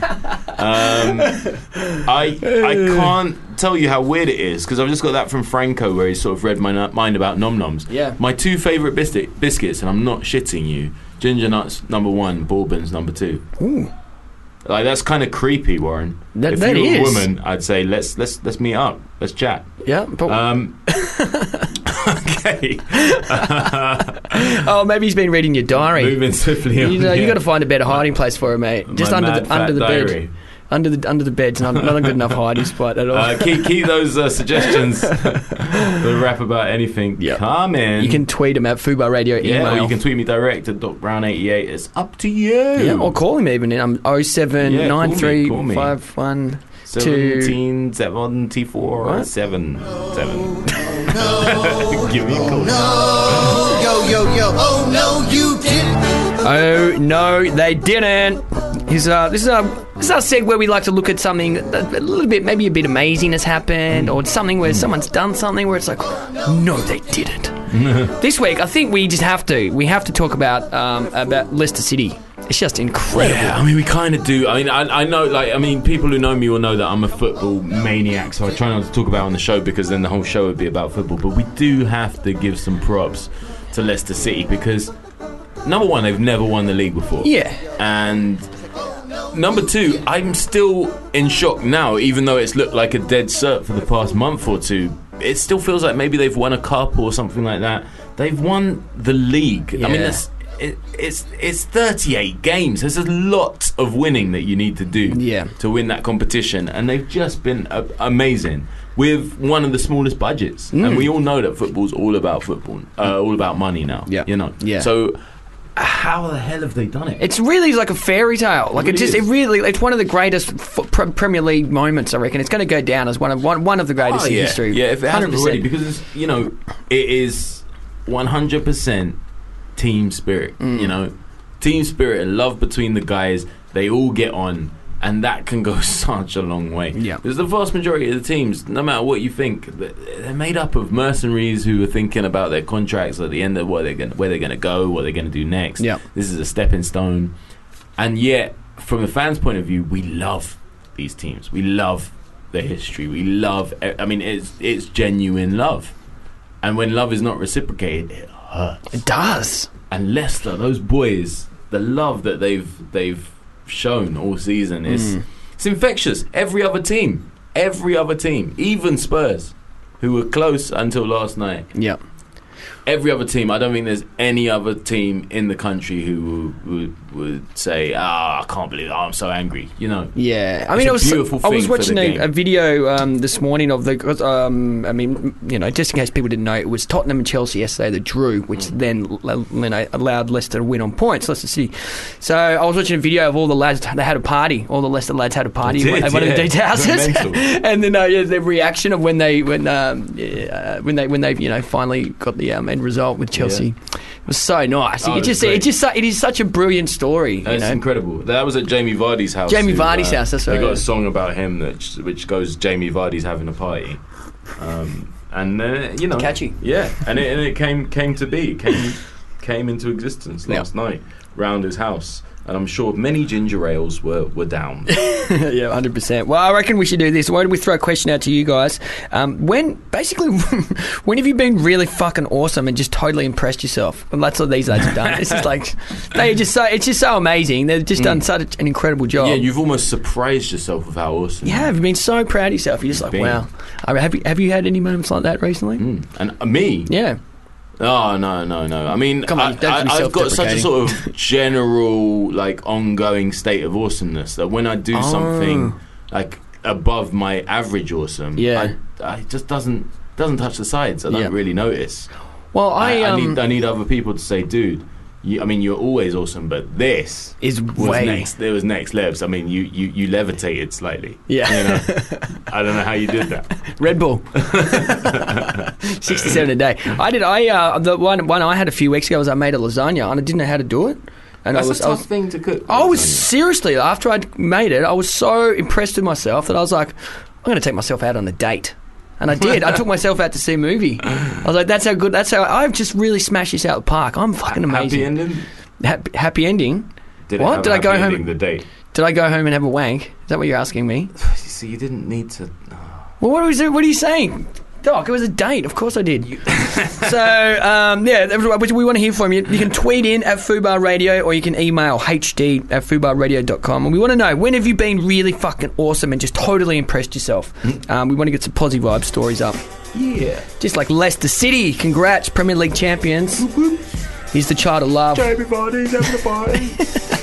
I can't tell you how weird it is because I've just got that from Franco where he sort of read my mind about nom noms. Yeah. My two favourite biscuits, and I'm not shitting you. Ginger nuts number 1, bourbons number 2. Ooh. Like that's kind of creepy, Warren. That if you were is. a woman, I'd say let's meet up. Let's chat. Yeah. But okay. Oh, maybe he's been reading your diary. Moving swiftly on. You got to find a better hiding place for him, mate. Just under the diary. bed. Under the bed's not a good enough hiding spot at all. Keep those suggestions. The rap about anything. Yep. Come in. You can tweet him at Fubar Radio email. Or you can tweet me direct at DocBrown88. It's up to you. Yeah, or call him even. I'm 079351 1774 77. Give me a call. Yo, oh no, you didn't. Oh no, they didn't. This is our segment where we like to look at something a little bit, maybe a bit amazing has happened, or something where someone's done something where it's like, no, they didn't. This week, I think we just have to. We have to talk about Leicester City. It's just incredible. Yeah, I mean, we kind of do. I mean, I know, people who know me will know that I'm a football maniac, so I try not to talk about it on the show because then the whole show would be about football. But we do have to give some props to Leicester City because, number one, they've never won the league before. Yeah. And number two, I'm still in shock now, even though it's looked like a dead cert for the past month or two. It still feels like maybe they've won a cup or something like that. They've won the league. Yeah. I mean, it's 38 games. There's a lot of winning that you need to do to win that competition, and they've just been amazing with one of the smallest budgets. And we all know that football's all about football, all about money now. Yeah. Yeah. So how the hell have they done it? It's really like a fairy tale. Like it's one of the greatest Premier League moments. I reckon it's going to go down as one of the greatest in history. Yeah, if it hasn't already, because it is 100% team spirit. Team spirit and love between the guys. They all get on, and that can go such a long way. Yeah, because the vast majority of the teams, no matter what you think, they're made up of mercenaries who are thinking about their contracts at the end of where they're going to go, what they're going to do next. Yeah, this is a stepping stone, and yet from a fan's point of view, we love these teams. We love their history. We love. I mean, it's genuine love, and when love is not reciprocated, it hurts. It does. And Leicester, those boys, the love that they've shown all season it's infectious. Every other team, even Spurs, who were close until last night. Yeah. Every other team, I don't think there's any other team in the country who would say, I can't believe it. I'm so angry. Yeah, I mean, I was watching a video this morning of just in case people didn't know, it was Tottenham and Chelsea yesterday that drew, which then allowed Leicester to win on points, Leicester City. So I was watching a video of all the lads. They had a party. All the Leicester lads had a party at one of the Deeds houses, and then their reaction of when they finally got the end result with Chelsea. It was so nice. It is such a brilliant story. It's incredible. That was at Jamie Vardy's house. Jamie Vardy's house. That's right. They got a song about him which goes, Jamie Vardy's having a party, and catchy. Yeah, and it came to be. came into existence last night round his house. And I'm sure many ginger ales were down. Yeah, 100%. Well, I reckon we should do this. Why don't we throw a question out to you guys? When have you been really fucking awesome and just totally impressed yourself? And that's what these lads have done. It's just like, it's just so amazing. They've just done such an incredible job. Yeah, you've almost surprised yourself with how awesome. Yeah, you've been so proud of yourself. You're just like, wow. I mean, have you had any moments like that recently? And me? Yeah. Oh, no. I mean, Come on, I've got such a sort of general, like, ongoing state of awesomeness that when I do something, like, above my average awesome, I just doesn't touch the sides. I don't really notice. Well, I need other people to say, dude, you're always awesome, but this was next levels. I mean, you levitated slightly. Yeah. You know? I don't know how you did that. Red Bull. 67 a day. The one I had a few weeks ago was I made a lasagna and I didn't know how to do it. And That's a tough thing to cook. I was seriously, after I'd made it, I was so impressed with myself that I was like, I'm going to take myself out on a date. And I did. I took myself out to see a movie. I was like, that's how I've just really smashed this out of the park. I'm fucking amazing. Happy ending? Happy ending? Did I go home? The date? Did I go home and have a wank? Is that what you're asking me? So you didn't need to... Well, what are you saying? Doc, it was a date. Of course I did. We want to hear from you. You can tweet in at Fubar Radio or you can email hd@fubarradio.com. And we want to know, when have you been really fucking awesome and just totally impressed yourself? We want to get some positive vibe stories up. Yeah. Just like Leicester City. Congrats, Premier League champions. He's the child of love. Jamie Vardy's having a party.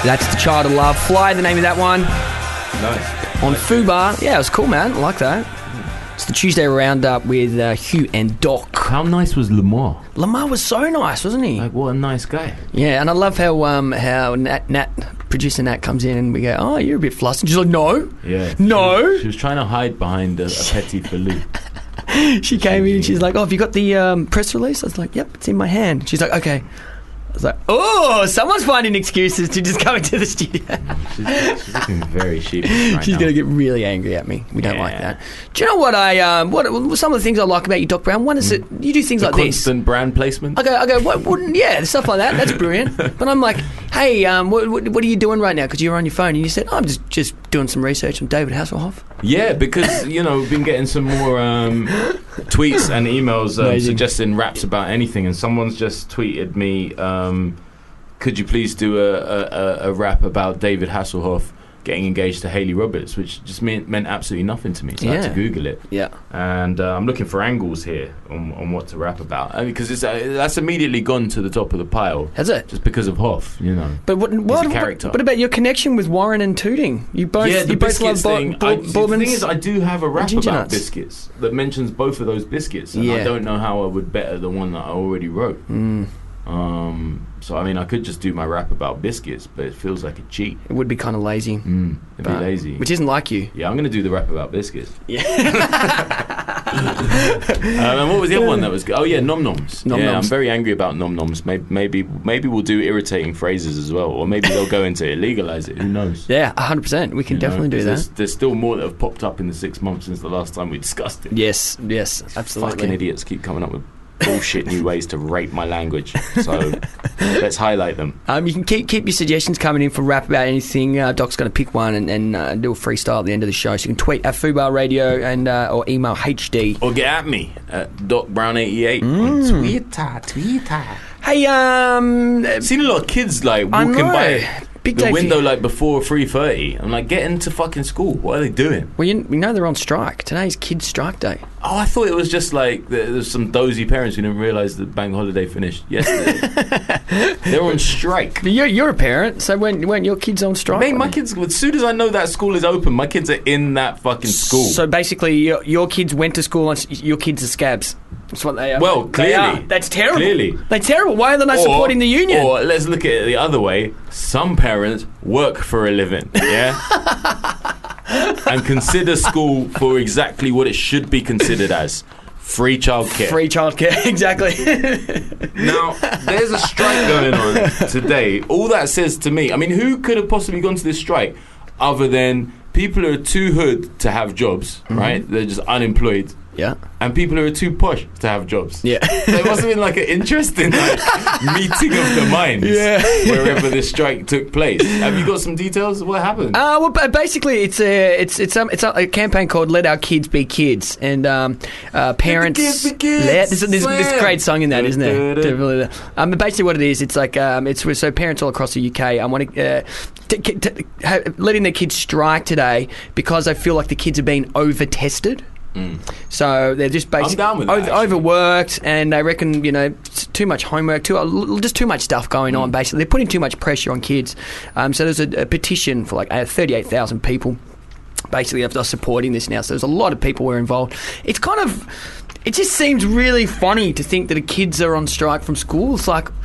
That's The Child of Love. Fly, the name of that one. Nice. On Fubar. Yeah, it was cool, man. I like that. It's the Tuesday Roundup with Hugh and Doc. How nice was Lamar? Lamar was so nice, wasn't he? Like, what a nice guy. Yeah, and I love how Nat, producer Nat comes in and we go, oh, you're a bit flustered. She's like, no. Yeah. No. She was trying to hide behind a petit filou. She came in and she's like, oh, have you got the press release? I was like, yep, it's in my hand. She's like, okay. I was like, oh, someone's finding excuses to just come into the studio. She's looking very sheepish right She's now. going to get really angry at me. We don't like that. Do you know what what some of the things I like about you, Doc Brown? One is that you do things The like this. constant brand placement. I go, what, yeah, stuff like that. That's brilliant. But I'm like, hey, what are you doing right now? Because you're on your phone. And you said, oh, I'm just doing some research on David Hasselhoff. Yeah, because, we've been getting some more tweets and emails suggesting raps about anything. And someone's just tweeted me, could you please do a rap about David Hasselhoff getting engaged to Hayley Roberts, which just meant absolutely nothing to me. So I had to Google it. Yeah. And I'm looking for angles here on what to rap about. Because that's immediately gone to the top of the pile. Has it? Just because of Hoff, But what character. What about your connection with Warren and Tooting? You both, the both love biscuits thing. The thing is, I do have a rap ginger about nuts. biscuits that mentions both of those biscuits. And I don't know how I would better the one that I already wrote. So, I could just do my rap about biscuits, but it feels like a cheat. It would be kind of lazy. It'd be lazy. Which isn't like you. Yeah, I'm going to do the rap about biscuits. Yeah. And what was the other one that was good? Oh, yeah, Nom Noms. Nom Noms. I'm very angry about Nom Noms. Maybe we'll do irritating phrases as well. Or maybe they'll go into it, legalize it. Who knows? Yeah, 100%. We can definitely do that. There's still more that have popped up in the 6 months since the last time we discussed it. Yes, absolutely. Fucking idiots keep coming up with bullshit new ways to rape my language. So let's highlight them. You can keep your suggestions coming in for rap about anything. Doc's going to pick one and do a freestyle at the end of the show. So you can tweet at Fubar Radio and or email HD. Or get at me at DocBrown88 on Twitter. Hey, seen a lot of kids like walking by Big the day window for you. like before 3:30. I'm like, get into fucking school. What are they doing? Well, we know they're on strike. Today's kids' strike day. Oh, I thought it was just like there's some dozy parents who didn't realise the bank holiday finished yesterday. They're on strike. But you're a parent, so when your kids on strike? Mate, my kids, as soon as I know that school is open, my kids are in that fucking school. So basically, your kids went to school and your kids are scabs. That's what they are. Well, They clearly. are. That's terrible. Clearly. They're terrible. Why are they not supporting the union? Or let's look at it the other way. Some parents work for a living, yeah? And consider school for exactly what it should be considered as. Free childcare. Free childcare, exactly. Now, there's a strike going on today. All that says to me, who could have possibly gone to this strike other than people who are too hood to have jobs, right? They're just unemployed. Yeah. And people who are too posh to have jobs. Yeah. So it must have been like an interesting meeting of the minds wherever this strike took place. Have you got some details of what happened? Well, basically, it's a campaign called "Let Our Kids Be Kids," and parents. Kids be kids. There's a great song in that, isn't there? But basically, what it is, it's like it's so parents all across the UK. I want letting their kids strike today because they feel like the kids are being over tested. So they're just basically overworked, and they reckon too much homework, just too much stuff going on. Basically, they're putting too much pressure on kids. So there's a petition for like 38,000 people. Basically, they're supporting this now. So there's a lot of people who are involved. It just seems really funny to think that the kids are on strike from school. It's like,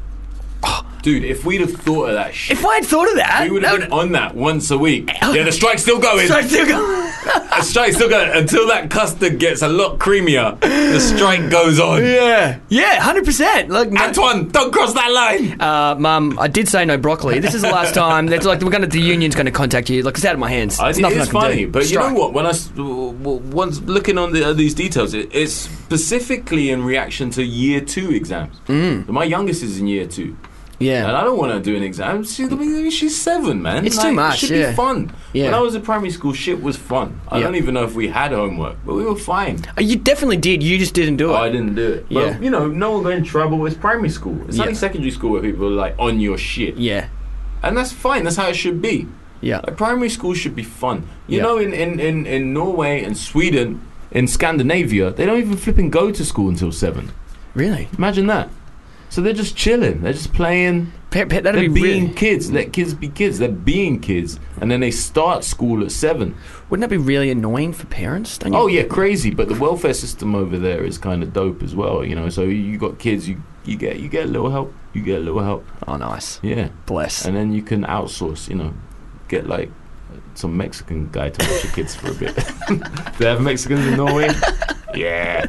dude, if we'd have thought of that shit. If I had thought of that, we would have been on that once a week. Yeah, the strike's still going. The strike's still going. Until that custard gets a lot creamier, the strike goes on. Yeah, 100%. Look, Antoine, don't cross that line. Mum, I did say no broccoli. This is the last time. That's like the union's going to contact you. Like, it's out of my hands. It's nothing I can funny, do. but Strike. you know what? When once looking on these details, it's specifically in reaction to year 2 exams. My youngest is in year 2. Yeah. And I don't want to do an exam. She's 7, man. It's too much, It should be fun. Yeah. When I was in primary school, shit was fun. I don't even know if we had homework, but we were fine. You definitely did. You just didn't do it. I didn't do it. But, no one got in trouble with primary school. It's only secondary school where people are, like, on your shit. Yeah. And that's fine. That's how it should be. Yeah. Like, primary school should be fun. You know, in Norway and Sweden, in Scandinavia, they don't even flipping go to school until 7. Really? Imagine that. So they're just chilling. They're just playing. They're being kids. Let kids be kids. They're being kids. And then they start school at 7. Wouldn't that be really annoying for parents? Don't you? Oh, yeah, crazy. But the welfare system over there is kind of dope as well, you know. So you got kids, you get a little help. You get a little help. Oh, nice. Yeah. Bless. And then you can outsource, you know, get like some Mexican guy to watch your kids for a bit. Do they have Mexicans in Norway? Yeah.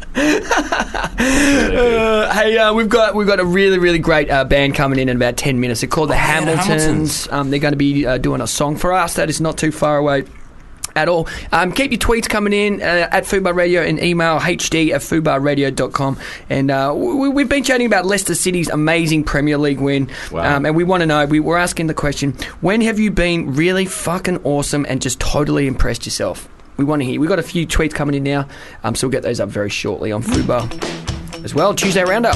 Hey, we've got a really, really great band coming in about 10 minutes. They're called the Hamiltons. They're going to be doing a song for us that is not too far away at all. Keep your tweets coming in at Fubar Radio and email hd@fubarradio.com. And we've been chatting about Leicester City's amazing Premier League win. Wow. And we want to know, we're asking the question, when have you been really fucking awesome and just totally impressed yourself? We want to hear. We've got a few tweets coming in now, so we'll get those up very shortly on Fubar as well. Tuesday Roundup.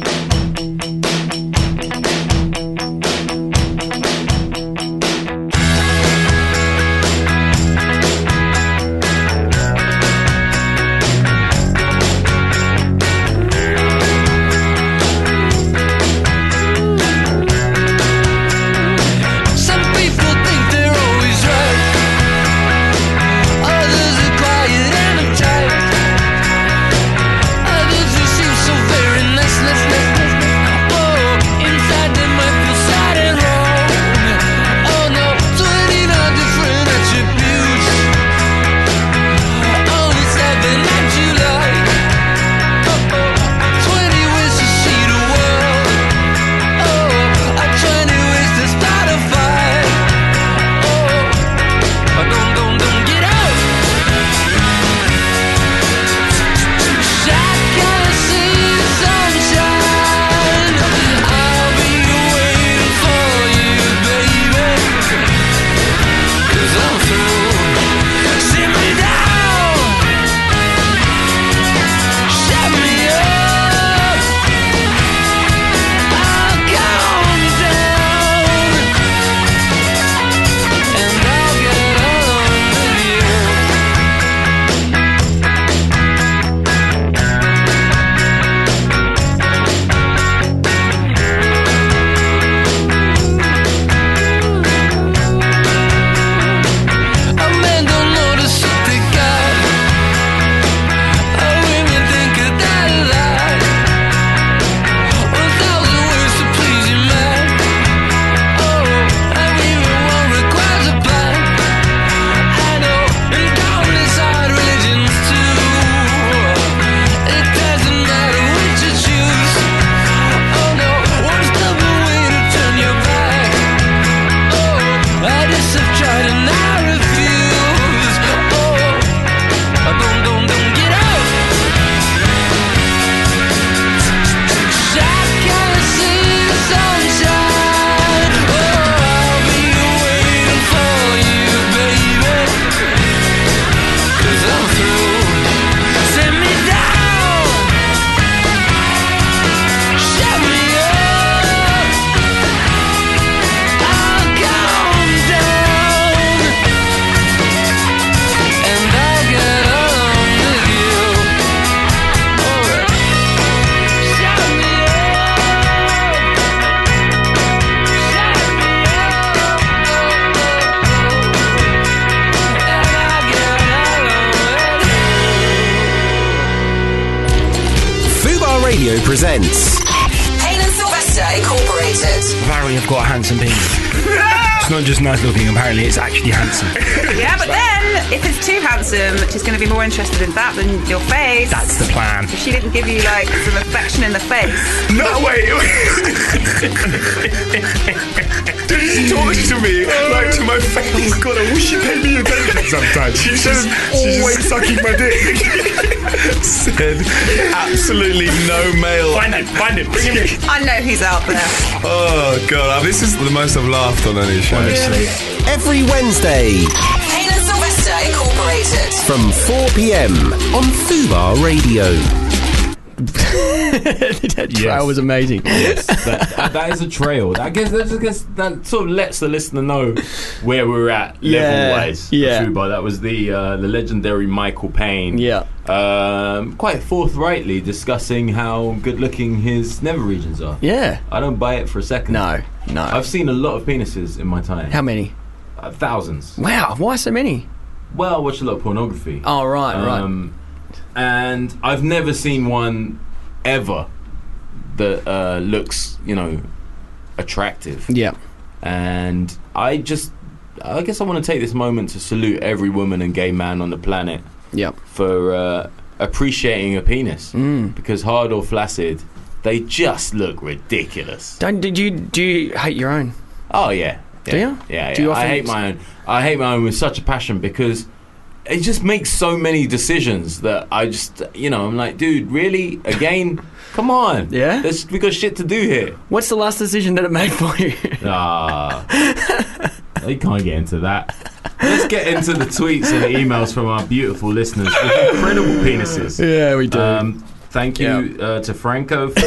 Radio presents Hayden Sylvester Incorporated. Apparently I've got a handsome penis. It's not just nice looking, apparently it's actually handsome. Yeah, but then, if it's too handsome, she's going to be more interested in that than your face. That's the plan. If she didn't give you, like, some affection in the face. No, wait. She talks to me, like, to my face. God, I wish she paid me attention sometimes. She's just always sucking my dick. Said absolutely no male. Find him, bring him in. I know who's out there. Oh, God, this is the most I've laughed on any show. Honestly. every Wednesday Hayden Sylvester Incorporated. from 4 p.m. on Fubar Radio. That trail was amazing. Yes, that is a trail. I guess that sort of lets the listener know where we're at level-wise. for Fubar. That was the legendary Michael Payne. Yeah. Quite forthrightly discussing how good-looking his nether regions are. Yeah. I don't buy it for a second. No. I've seen a lot of penises in my time. How many? Thousands. Wow. Why so many? Well, I watch a lot of pornography. Oh, right. And I've never seen one ever that looks, attractive. Yeah. And I guess I want to take this moment to salute every woman and gay man on the planet. Yeah. For appreciating a penis. Because hard or flaccid, they just look ridiculous. Do you hate your own? Oh yeah. Do you? Yeah. Do you often I hate my own. I hate my own with such a passion because it just makes so many decisions that I just, I'm like, dude, really? Again? Come on. Yeah? We got shit to do here. What's the last decision that it made for you? You can't get into that. Let's get into the tweets and the emails from our beautiful listeners with incredible penises. Yeah, we do. Thank you to Franco for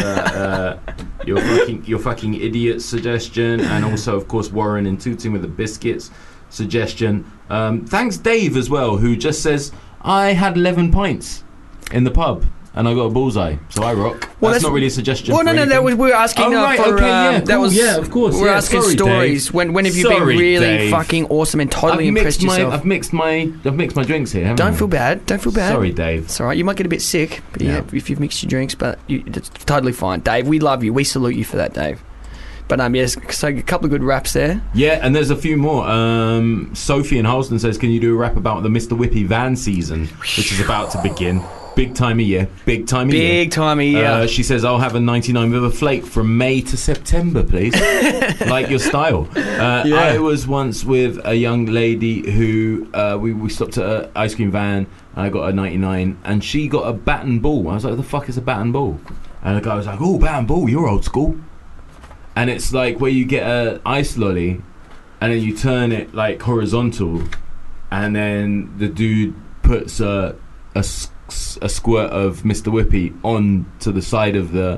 your fucking idiot suggestion, and also, of course, Warren and Tooting with the biscuits suggestion. Thanks, Dave, as well, who just says, I had 11 pints in the pub and I got a bullseye, so I rock. Well, that's not really a suggestion. Well, no, that was we were asking for. Of course. We're asking stories. Dave. When have you been really Dave. Fucking awesome and totally impressed yourself? I've mixed my drinks here. Don't feel bad. Sorry, Dave. It's all right. You might get a bit sick, but if you've mixed your drinks, but it's totally fine, Dave. We love you. We salute you for that, Dave. But yes, so a couple of good raps there. Yeah, and there's a few more. Sophie in Halston says, can you do a rap about the Mr. Whippy van season, which is about to begin? Big time of year. She says, I'll have a 99 with a flake from May to September, please. Like your style. I was once with a young lady who we stopped at an ice cream van, and I got a 99, and she got a bat and ball. I was like, what the fuck is a bat and ball? And the guy was like, oh, bat and ball, you're old school. And it's like where you get a ice lolly, and then you turn it like horizontal, and then the dude puts a squirt of Mr. Whippy onto the side of the.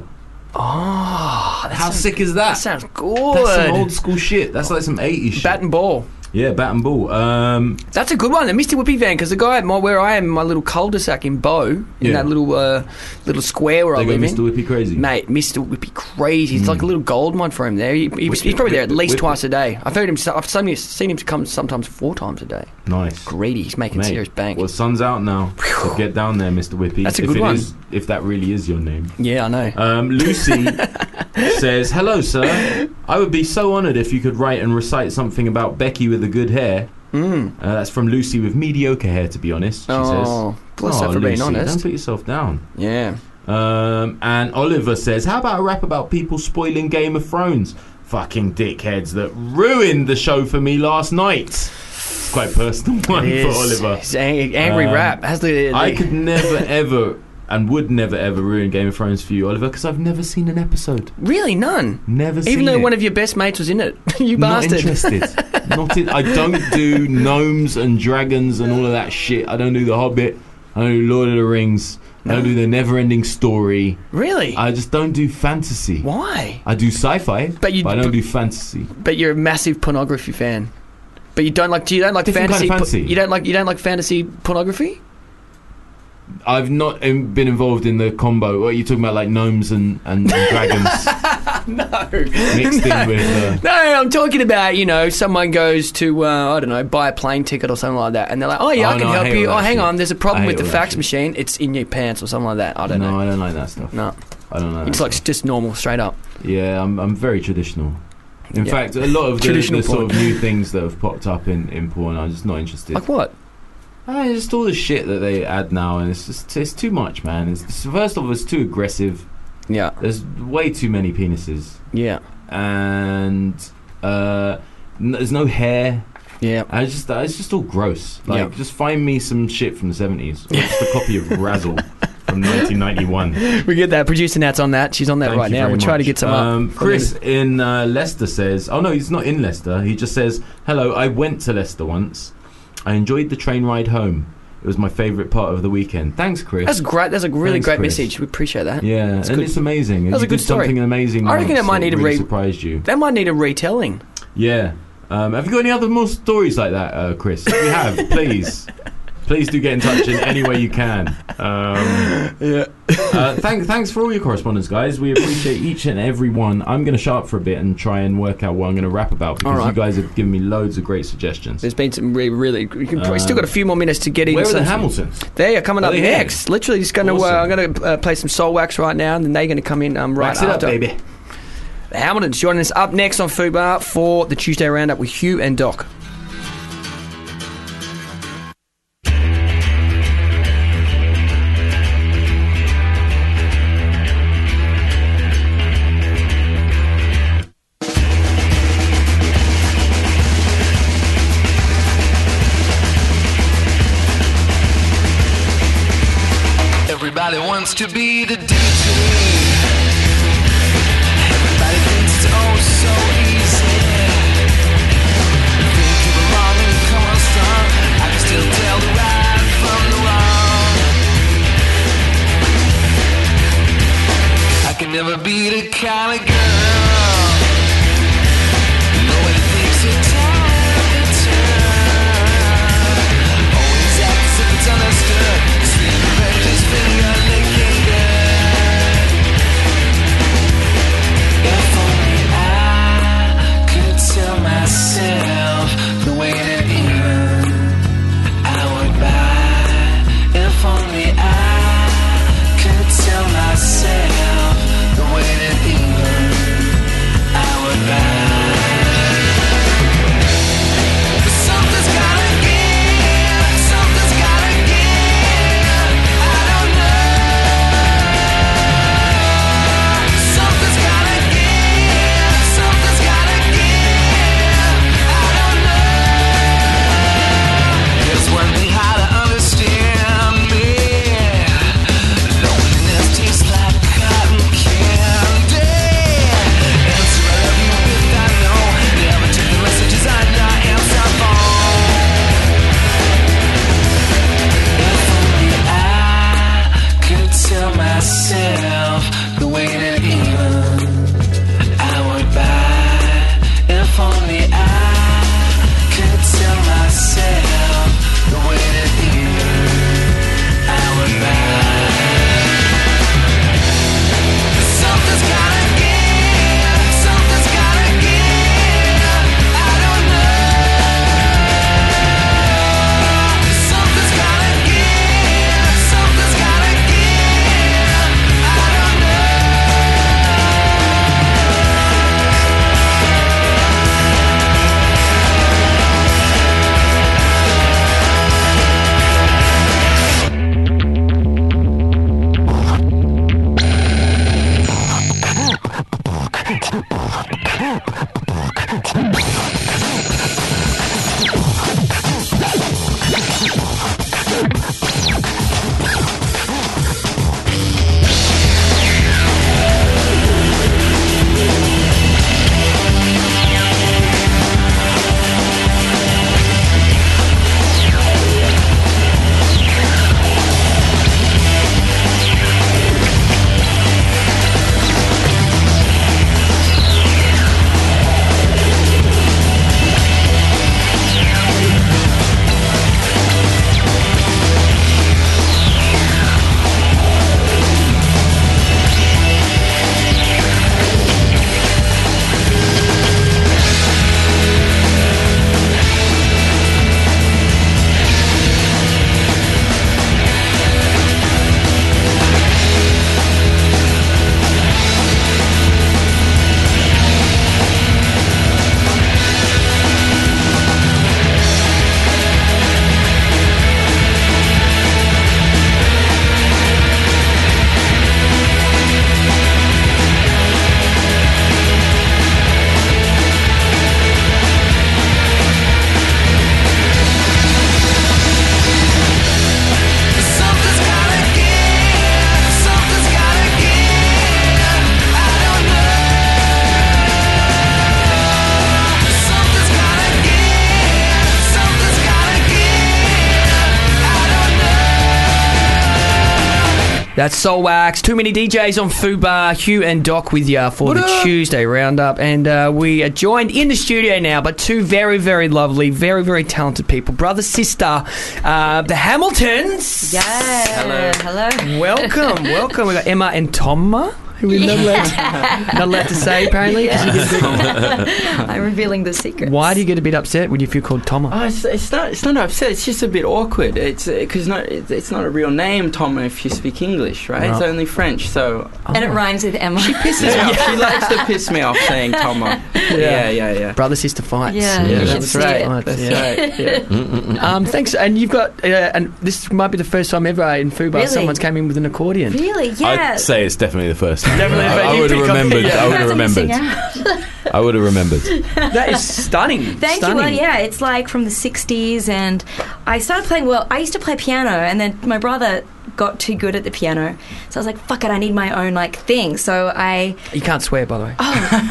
How sick is that? That sounds good. That's some old school shit. That's like some 80s shit. Bat and ball. Yeah, bat and ball. That's a good one, the Mr. Whippy van, because the guy where I am, my little cul-de-sac in Bow, in that little square where I live in. Mr. Whippy crazy. Mate, Mr. Whippy crazy. It's like a little gold mine for him there. He's probably there at least twice a day. I've seen him come sometimes 4 times a day. Nice. Greedy. He's making serious bank. Well, the sun's out now, so get down there, Mr. Whippy. That's a good one. If that really is your name. Yeah, I know. Lucy says, hello, sir. I would be so honoured if you could write and recite something about Becky with the good hair. That's from Lucy with mediocre hair, to be honest. She says. Bless her for being honest. Don't put yourself down. Yeah. And Oliver says, how about a rap about people spoiling Game of Thrones? Fucking dickheads that ruined the show for me last night. It's quite a personal one for Oliver. It's angry rap. I could never, ever... and would never ever ruin Game of Thrones for you, Oliver, because I've never seen an episode. Really? None? Never seen it. Even though one of your best mates was in it. You Not bastard. interested. I don't do gnomes and dragons and all of that shit. I don't do The Hobbit. I don't do Lord of the Rings. I don't do the never-ending story. Really? I just don't do fantasy. Why? I do sci-fi, but I don't do fantasy. But you're a massive pornography fan. But you don't like Different fantasy. Kind of fantasy. You don't like fantasy pornography? I've not been involved in the combo. What are you talking about, like gnomes and dragons? No. Mixed in with... No, I'm talking about, someone goes to, I don't know, buy a plane ticket or something like that, and they're like, I can help you. Oh, hang on, there's a problem with the fax machine. It's in your pants or something like that. I don't know. No, I don't like that stuff. No. I don't know. It's like just normal, straight up. Yeah, I'm very traditional. In fact, a lot of the sort of new things that have popped up in porn, I'm just not interested. Like what? Just all the shit that they add now, and it's too much, man. First of all, it's too aggressive. Yeah. There's way too many penises. Yeah. And there's no hair. Yeah. It's just all gross. Just find me some shit from the 70s. Or just a copy of Razzle from 1991. We get that. Producer Nat's on that. She's on that right now. We'll try to get some up. Chris in Leicester says... Oh, no, he's not in Leicester. He just says, hello, I went to Leicester once. I enjoyed the train ride home. It was my favourite part of the weekend. Thanks, Chris. That's great. That's a really Thanks, great Chris. message. We appreciate that. Yeah, That's and good. it's amazing. That was You a good did story. something amazing. I reckon it might need a really surprised you. That might need a retelling. Yeah. Have you got any other more stories like that, Chris? If you have, please do get in touch in any way you can. Thanks for all your correspondence, guys. We appreciate each and every one. I'm going to shut up for a bit and try and work out what I'm going to rap about, because you guys have given me loads of great suggestions. There's been some really you can probably still got a few more minutes to get in. Where are the Hamiltons? They are coming up Are they next. here? Literally just going to. Awesome. I'm going to play some Soul Wax right now, and then they're going to come in right Wax it after. up, baby. The Hamiltons joining us up next on Fubar for the Tuesday Roundup with Hugh and Doc. Everybody wants to be the DJ. Everybody thinks it's oh so easy. Think you belong and come on strong. I can still tell the right from the wrong. I can never be the kind of girl nobody thinks it's time to turn. Always act as if it's understood. Just finger licking good. If only I could tell myself the way that even I would buy. If only I could tell myself the way that even I would buy. Something's gotta give. Something's gotta give. Myself the way that even I would buy. If only I could tell myself the way that even I would buy. Something's gotta give. Something's gotta give. I don't know. Something's gotta give. Something's gotta give. I don't know. That's Soul Wax. Too many DJs on Fubar. Hugh and Doc with you for the Tuesday Roundup. And we are joined in the studio now by two very, very lovely, very, very talented people. Brother, sister, the Hamiltons. Yes. Hello. Welcome. We got Emma and Toma. We're not allowed to say, apparently. I'm revealing the secret. Why do you get a bit upset when you feel called Toma? Oh, it's not upset. It's just a bit awkward. It's because it's not a real name, Toma, if you speak English, right? It's only French, so. And it rhymes with Emma. She pisses me off. She likes to piss me off saying Toma. Yeah. Brother sister fights. Yeah, that's right. That's right. Yeah. Thanks. And you've got, and this might be the first time ever in Fubar Really? someone's came in with an accordion. Really? I'd Yeah. say it's definitely the first time. Definitely, I would have remembered. I would have remembered. I would have remembered. That is stunning. Thank you. Well, yeah, it's like from the 60s, and I started playing. Well, I used to play piano, and then my brother got too good at the piano, so I was like, "Fuck it, I need my own like thing." So I. You can't swear, by the way.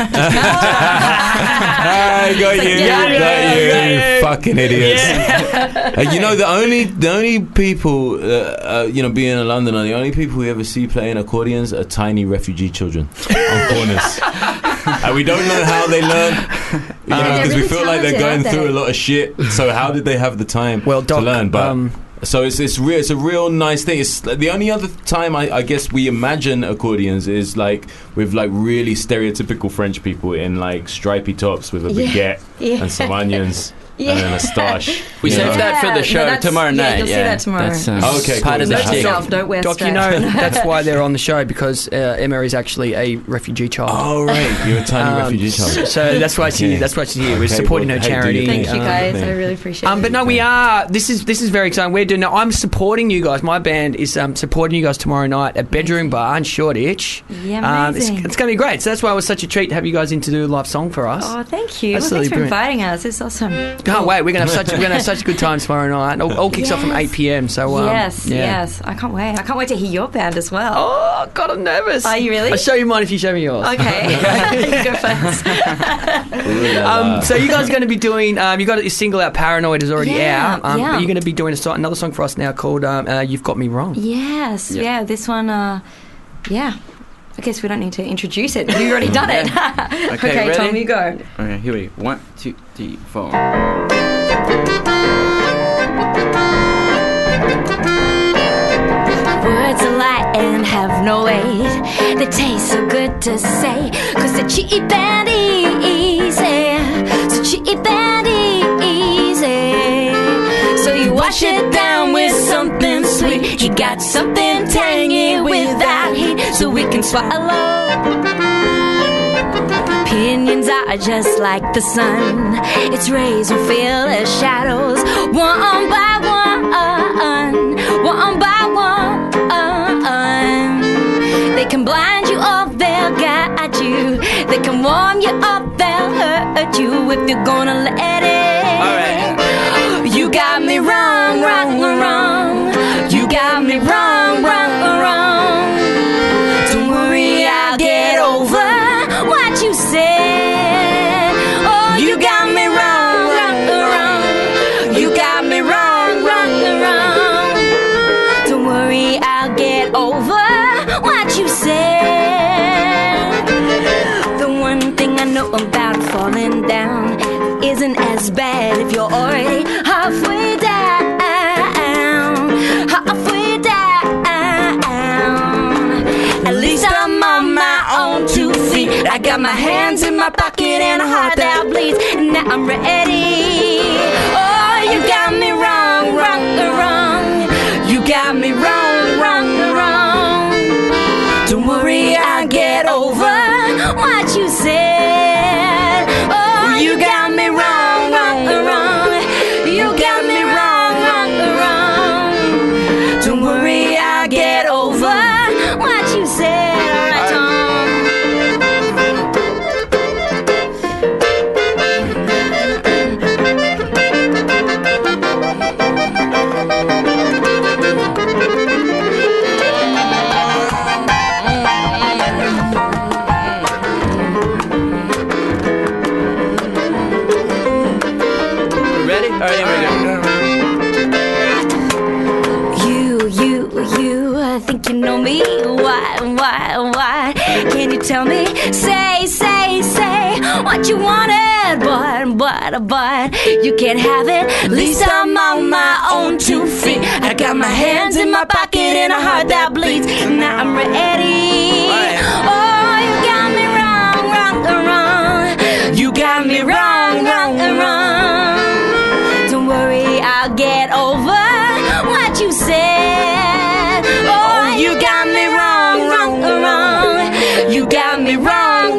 I got you. Fucking idiots. You know, the only people, being in London, are the only people we ever see playing accordions are tiny refugee children on corners. And we don't know how they learn, because really we feel like they're going talented, through a lot of shit. So how did they have the time to learn? But so it's a real nice thing. It's the only other time I guess we imagine accordions is like with like really stereotypical French people in like stripy tops with a baguette and some onions. And then a stash. We saved that for the show tomorrow night. You'll see that tomorrow. That's okay, part cool. of the yourself, don't wear Doc, you know that's why they're on the show, because Emma is actually a refugee child. Oh right, you're a tiny refugee child. So that's why she's here. We're supporting her charity. Thank you guys, I really appreciate it. But no, we are. This is very exciting. We're doing. Now, I'm supporting you guys. My band is supporting you guys tomorrow night at Bedroom Bar in Shoreditch. Yeah, amazing. It's going to be great. So that's why it was such a treat to have you guys in to do a live song for us. Oh, thank you. Absolutely Thanks for brilliant. inviting us. It's awesome. Can't wait. We're going to have such a good time tomorrow night. All kicks off from 8 p.m. So yes. I can't wait. I can't wait to hear your band as well. Oh God, I'm nervous. Are you really? I'll show you mine if you show me yours. Okay. You go first. So you guys are going to be doing. You got your single out. Paranoid is already out. But yeah. you're going to be doing another song for us now called "You've Got Me Wrong." Yes. Yeah. This one. Yeah. I guess we don't need to introduce it. You've already done it. Okay, ready? Tom, you go. Okay, here we go. 1, 2, 3, 4. Words are light and have no weight. They taste so good to say, 'cause they're cheap and easy. So cheap and easy. So you wash it down with something sweet. You got something tangy without heat, so we can swallow. Opinions are just like the sun. Its rays will fill the shadows, one by one, one by one. They can blind you or they'll guide you. They can warm you or they'll hurt you if you're gonna let it. All right. You got me wrong, wrong, wrong. You got me wrong, wrong, wrong. Don't worry, I'll get over what you said. Oh, you got me wrong, wrong, wrong. You got me wrong, wrong, wrong. Don't worry, I'll get over what you said. The one thing I know about falling down isn't as bad if you're already halfway down, halfway down. At least I'm on my own 2 feet. I got my hands in my pocket and a heart that bleeds, and now I'm ready. Oh, you got me wrong, wrong, wrong. You got me wrong, wrong, wrong. Don't worry, I'll get over what you said. Oh, you got me wrong, wrong, wrong. You got me wrong, wrong, wrong. Don't worry, I'll get over what you said. All right, Tom. can you tell me? Say what you wanted, but you can't have it. At least I'm on my own 2 feet. I got my hands in my pocket and a heart that bleeds. Now I'm ready. Oh, you got me wrong. You got me wrong. Don't worry, I'll get over what you said. Oh, you got me wrong. You got me wrong.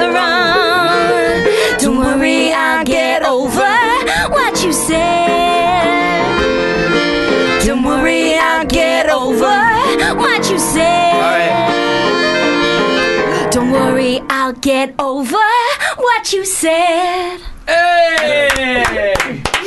Don't worry, I'll get over what you said. Don't worry, I'll get over what you said. Don't worry, I'll get over what you said. Hey!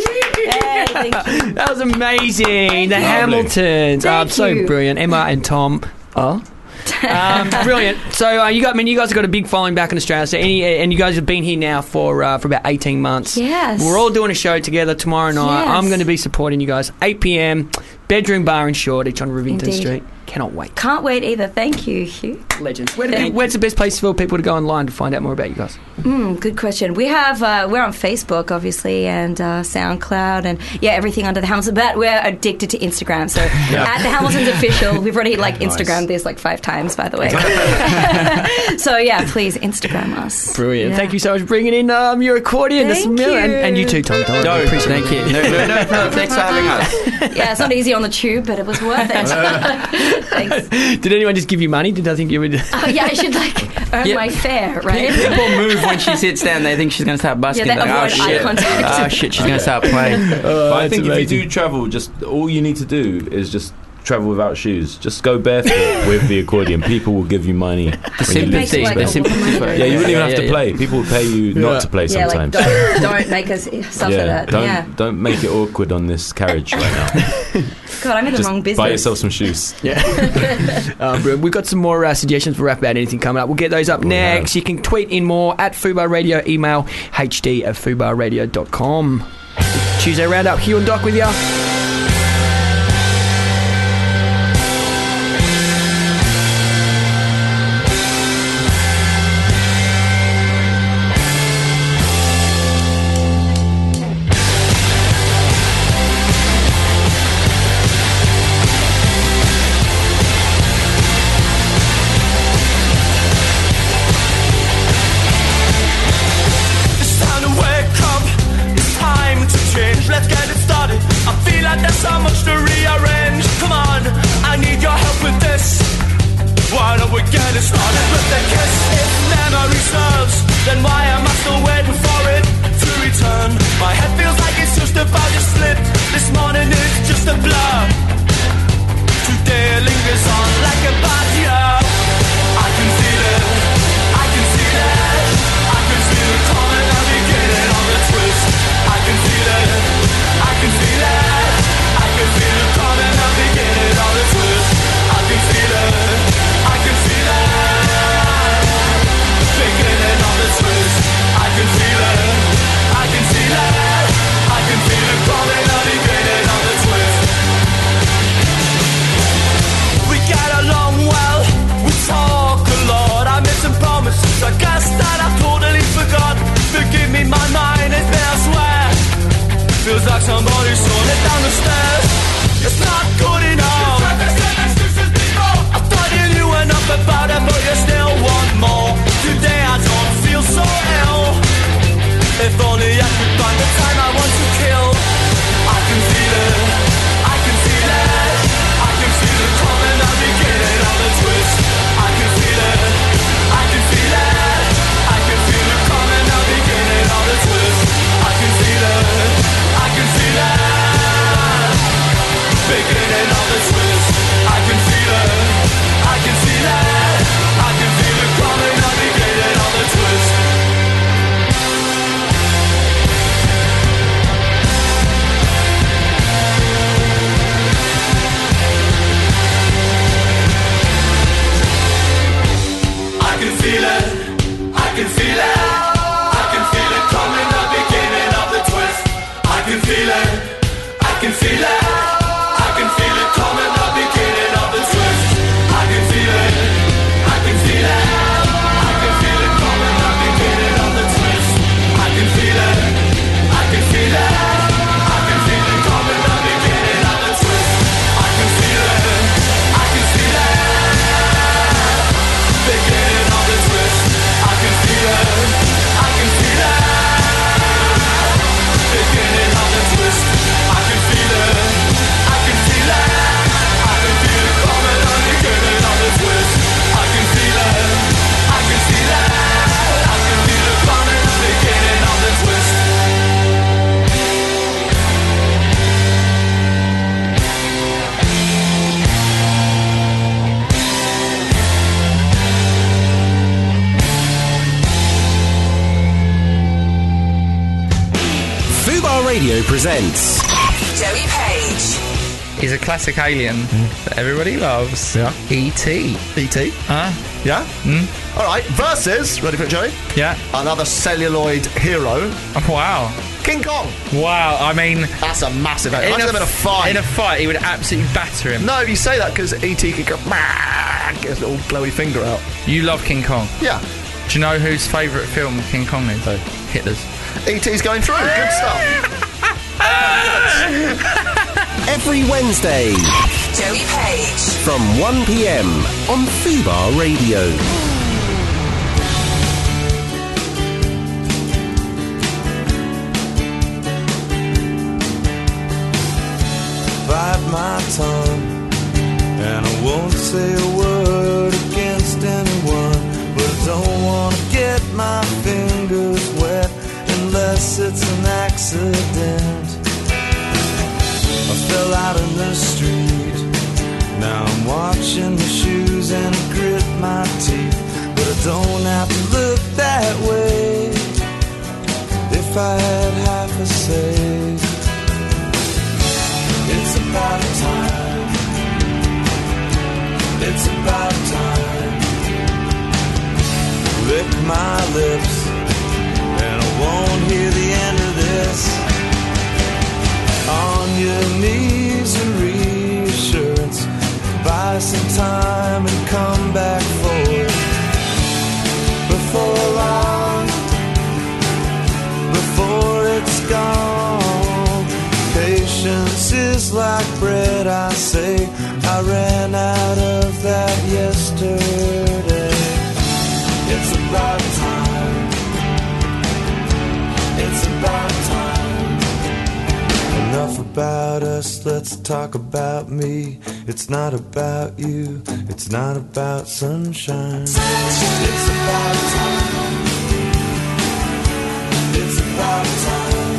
That was amazing. The Hamiltons. So brilliant. Emma and Tom. Brilliant. So you guys have got a big following back in Australia. So and you guys have been here now for about 18 months. Yes. We're all doing a show together tomorrow night. Yes. I'm going to be supporting you guys. 8 p.m. Bedroom Bar in Shoreditch on Rivington Indeed. Street. Cannot wait. Can't wait either. Thank you, Hugh. Legends. Where's the best place for people to go online to find out more about you guys? Good question. We have we're on Facebook, obviously, and SoundCloud, and everything under the Hamilton. But we're addicted to Instagram. So at the Hamilton's official, we've already Instagrammed this 5 times, by the way. So please Instagram us. Brilliant. Thank you so much for bringing in your accordion. Thank you. And you too, Tom. Thank you. No, thanks for having us. Yeah, it's not easy on the tube, but it was worth it. Thanks. Did anyone just give you money? Did I think you would? I should earn my fare, right? People move when she sits down. They think she's going to start busking. Yeah, they avoid eye contact. Oh shit, she's going to start playing. But I think if you do travel, just all you need to do is just travel without shoes. Just go barefoot with the accordion. People will give you money. The sympathy. Yeah, you wouldn't even have to play. People will pay you not to play sometimes. Don't make us suffer that. Don't make it awkward on this carriage right now. God, I'm in the wrong business. Buy yourself some shoes. We've got some more suggestions for Rap About Anything coming up. We'll get those up next. You can tweet in more at Fubar Radio. Email hd@fubarradio.com. Tuesday Roundup. Hugh and Doc with you. Radio presents Joey Page. He's a classic alien that everybody loves. Yeah. E.T. E.T. Yeah? All right, versus, ready for it, Joey? Yeah. Another celluloid hero. Oh, wow. King Kong. Wow, I mean... That's a massive... Imagine them in a fight. In a fight, he would absolutely batter him. No, you say that because E.T. could go... Get his little glowy finger out. You love King Kong? Yeah. Do you know whose favourite film King Kong is? Hitler's. E.T.'s going through. Good stuff. every Wednesday Joey Page from 1 p.m. on Fubar Radio. Bite my tongue, and I won't say a word against anyone, but I don't want to get my fingers wet unless it's an accident. I fell out in the street, now I'm watching the shoes and I grit my teeth, but I don't have to look that way if I had half a say. It's about time. It's about time. Lick my lips, and I won't hear the end of this. On your knees and reassurance, buy some time and come back forward. Before long, before it's gone. Patience is like bread, I say. I ran out of that yesterday. It's about time. It's about time. Enough about us, let's talk about me. It's not about you, it's not about sunshine. It's about time. It's about time.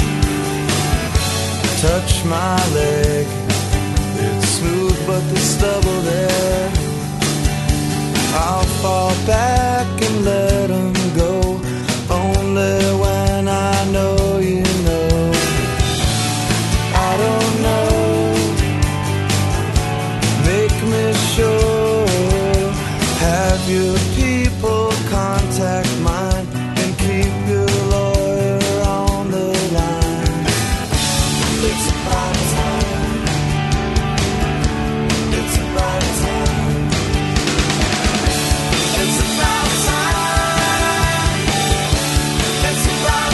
Touch my leg, it's smooth but there's stubble there. I'll fall back and let 'em go, only when I know you know. I don't know, make me sure. Have your people contact mine and keep your lawyer on the line. It's about time. It's about time. It's about time. It's about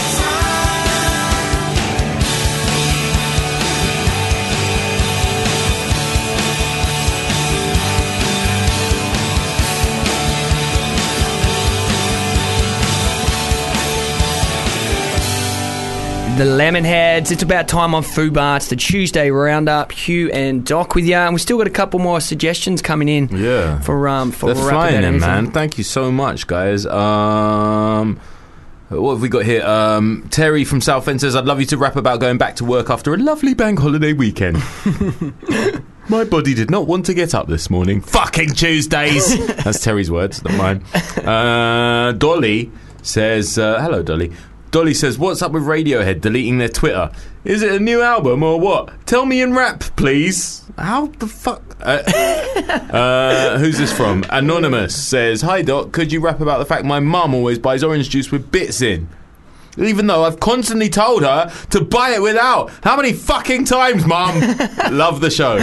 The Lemonheads, it's about time on Fubar. It's the Tuesday roundup. Hugh and Doc with you, and we've still got a couple more suggestions coming in. Yeah, for they're flying in, man. Thank you so much, guys. What have we got here? Terry from Southend says, "I'd love you to rap about going back to work after a lovely bank holiday weekend." My body did not want to get up this morning. Fucking Tuesdays. That's Terry's words, not mine. Dolly says, "Hello, Dolly." Dolly says, "What's up with Radiohead deleting their Twitter? Is it a new album or what? Tell me in rap, please." How the fuck? Who's this from? Anonymous says, "Hi Doc, could you rap about the fact my mum always buys orange juice with bits in? Even though I've constantly told her to buy it without. How many fucking times, mum?" Love the show.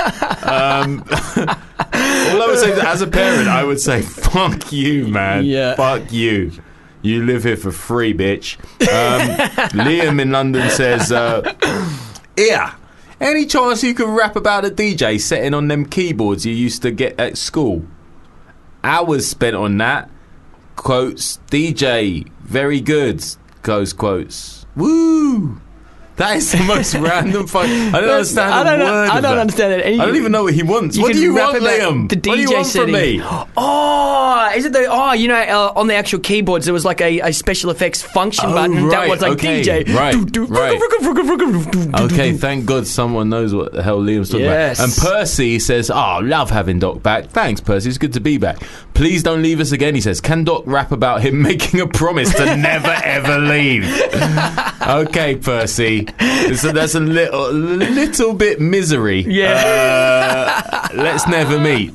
All I would say, as a parent, I would say, fuck you, man. Yeah. Fuck you. You live here for free, bitch. Liam in London says, "Yeah, any chance you could rap about a DJ setting on them keyboards you used to get at school? Hours spent on that. Quotes, DJ, very good. Close quotes. Woo! That is the most random fuck. I don't understand I don't a know- word I of don't that. understand it. I don't even know what he wants. What can do you rap want, about Liam? The DJ what do you want setting. from me? Oh, is it the? Oh, you know, on the actual keyboards there was like a special effects function button, and that right, was like okay, DJ. right. Okay, thank God someone knows what the hell Liam's talking Yes. about. And Percy says, "Oh, love having Doc back. Thanks, Percy. It's good to be back. Please don't leave us again." He says, "Can Doc rap about him making a promise to never ever leave?" Okay, Percy. Hey, that's a little bit misery. Yeah. Let's never meet.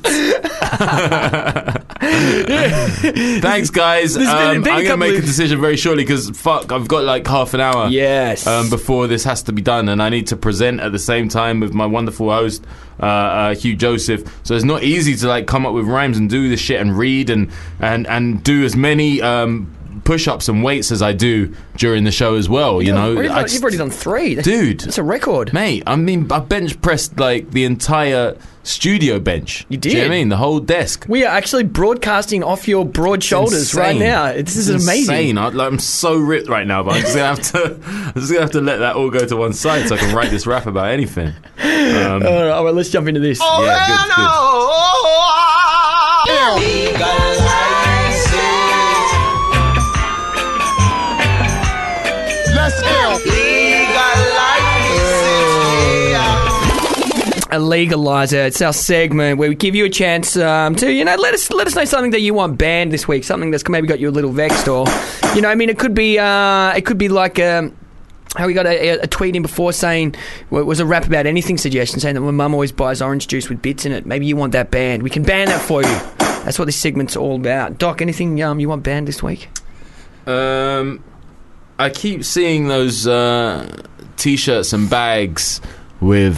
Thanks, guys. I'm going to make a decision very shortly because I've got like half an hour. Yes. Before this has to be done, and I need to present at the same time with my wonderful host, Hugh Joseph. So it's not easy to like come up with rhymes and do this shit and read and do as many push-ups and weights as I do during the show as well. You've already done 3, dude. That's a record, mate. I mean, I bench pressed like the entire studio bench. You did. Do you know what I mean? The whole desk. We are actually broadcasting off your broad shoulders right now. This is amazing. I'm so ripped right now, but I'm just gonna have to let that all go to one side so I can write this rap about anything. All right, well, let's jump into this. A legalizer. It's our segment where we give you a chance to, let us know something that you want banned this week, something that's maybe got you a little vexed, or, it could be like how we got a tweet in before saying, well, it was a rap about anything suggestion, saying that my mum always buys orange juice with bits in it. Maybe you want that banned. We can ban that for you. That's what this segment's all about. Doc, anything you want banned this week? I keep seeing those T-shirts and bags with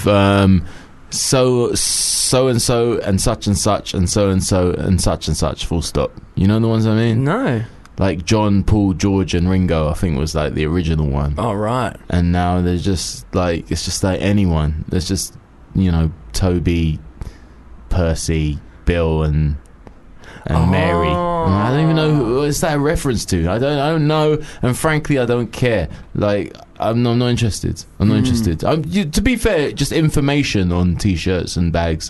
so and so and such and such and so and so and such and such, full stop. You know the ones I mean? No. Like John, Paul, George and Ringo, I think was like the original one. Oh, right. And now there's just like, it's just like anyone. There's just, Toby, Percy, Bill and Mary. I don't even know who is that a reference to. I don't know, and frankly I don't care. Like I'm not interested. I'm not interested. To be fair, just information on T-shirts and bags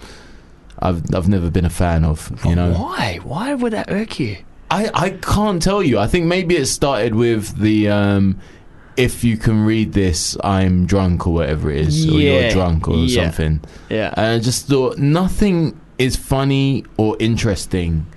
I've never been a fan of. Why? Why would that irk you? I can't tell you. I think maybe it started with the if you can read this, I'm drunk or whatever it is, or you're drunk or something. Yeah. And I just thought nothing is funny or interesting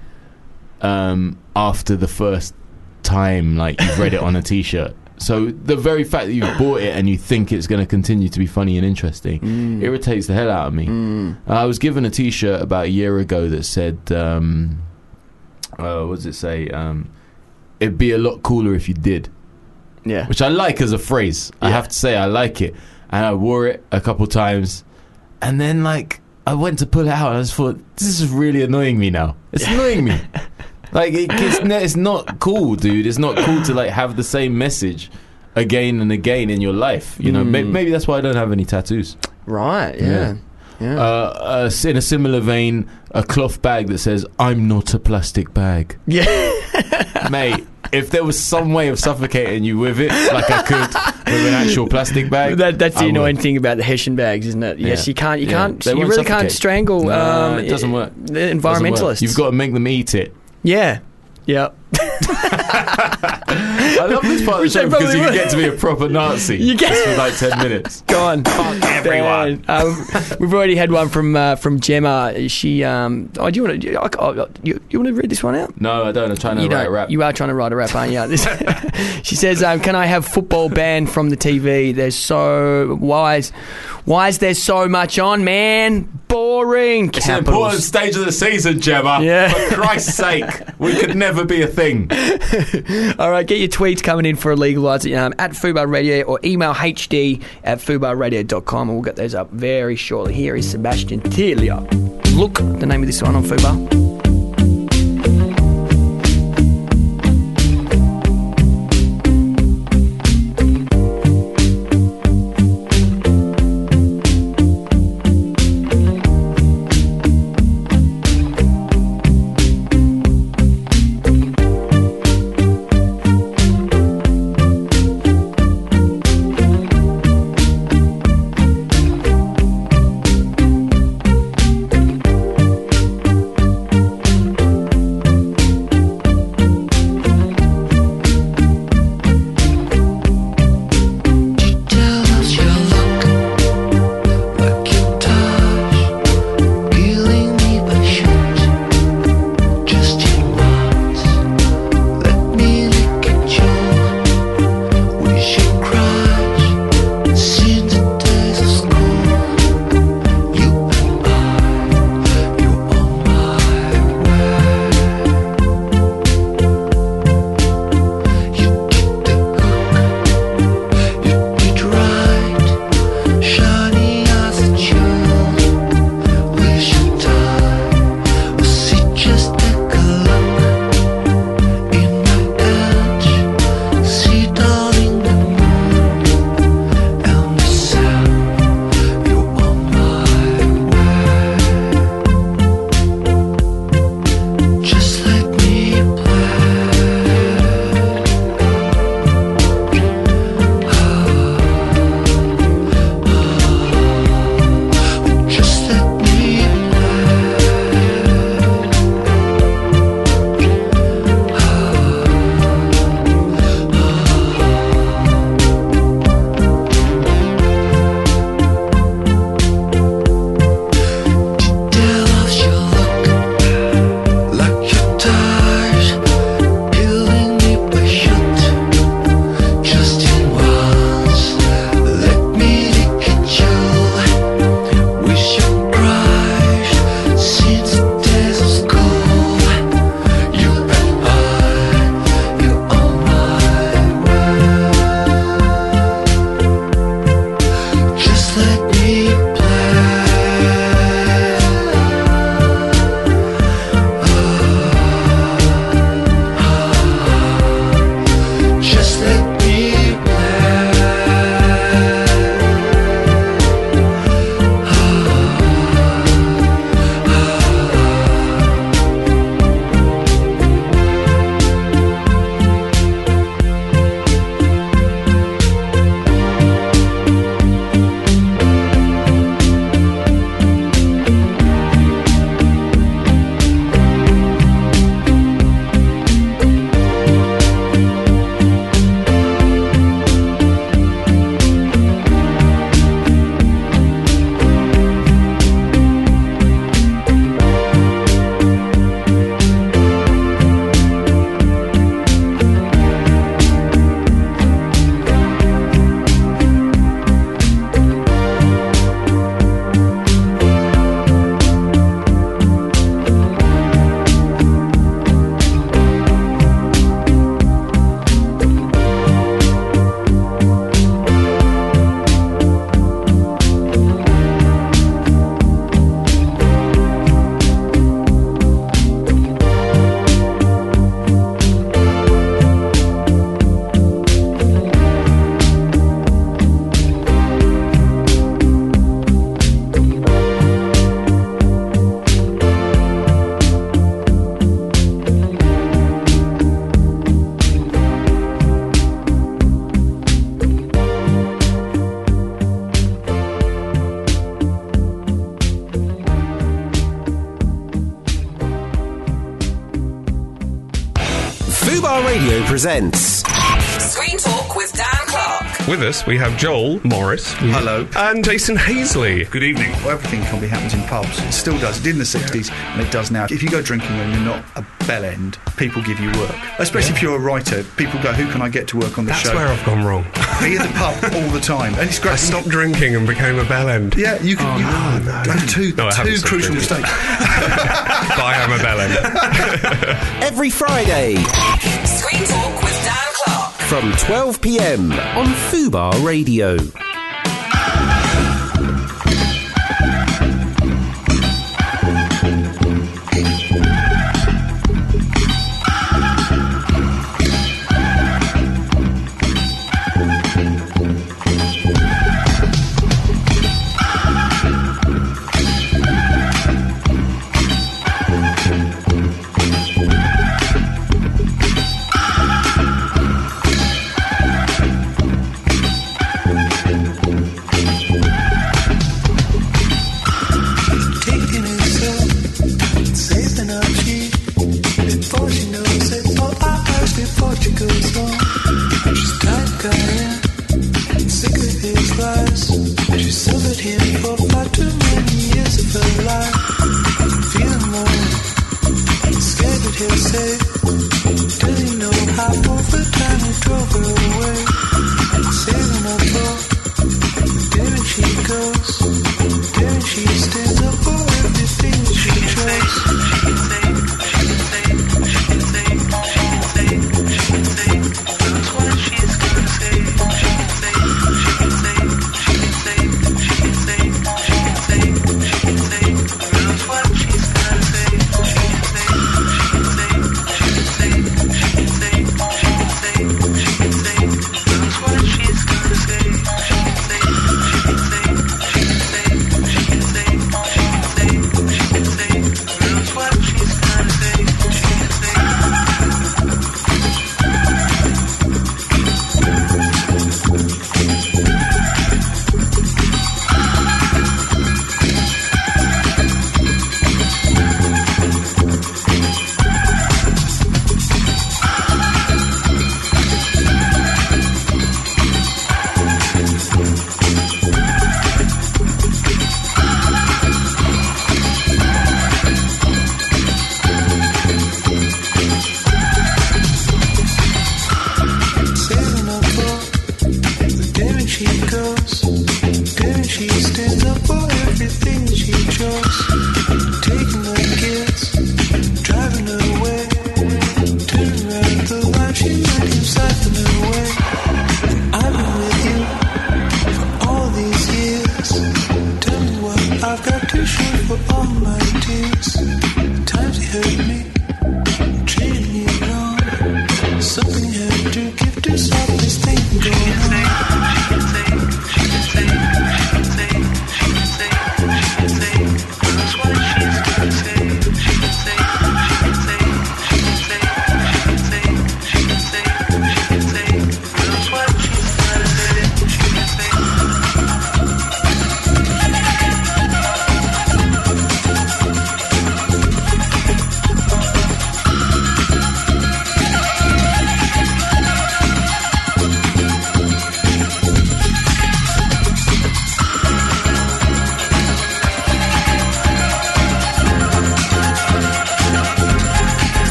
after the first time like you've read it on a T-shirt. So the very fact that you've bought it and you think it's going to continue to be funny and interesting irritates the hell out of me. I was given a T-shirt about a year ago that said what does it say? It'd be a lot cooler if you did. Yeah. Which I like as a phrase. I have to say I like it. And I wore it a couple times and then like I went to pull it out and I just thought, this is really annoying me now. It's annoying me. Like, it's not cool, dude. It's not cool to, like, have the same message again and again in your life. Maybe that's why I don't have any tattoos. Right, yeah. In a similar vein, a cloth bag that says, I'm not a plastic bag. Yeah. Mate, if there was some way of suffocating you with it, like I could with an actual plastic bag, that's the annoying thing about the Hessian bags, isn't it? Yes, you really can't strangle. No, it doesn't work. The environmentalists. You've got to make them eat it. Yeah. Yep. I love this part of the show because you get to be a proper Nazi just for like 10 minutes. Go on. Fuck everyone. We've already had one from Gemma. She do you want to read this one out? No, I don't. I'm trying to write a rap. You are trying to write a rap, aren't you? She says, can I have football banned from the TV? Why is there so much on, man? Boring. It's an important stage of the season, Gemma. Yeah. For Christ's sake, we could never be a thing. All right, get your tweets coming in for a legalizer at Fubar Radio or email hd@fubarradio.com and we'll get those up very shortly. Here is Sebastian Tellier. Look, the name of this one on Fubar. Fubar Radio presents Screen Talk with Dan Clark. With us, we have Joel Morris. Hello. And Jason Hazley. Good evening. Well, everything probably happens in pubs. It still does. It did in the 60s, and it does now. If you go drinking and you're not a bell end, people give you work. Especially if you're a writer. People go, who can I get to work on the show? That's where I've gone wrong. Be in the pub all the time. And it's great. I stopped drinking and became a bell end. Yeah, you can. Two crucial mistakes. But I am a bell end. every Friday Screen Talk with Dan Clark. from 12 p.m. on Fubar Radio.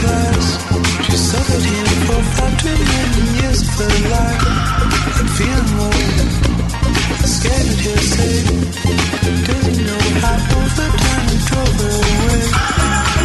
glass. She suffered here for 5 trillion years of her life. And feeling low, scared that he'll say, doesn't know how over time he drove her away.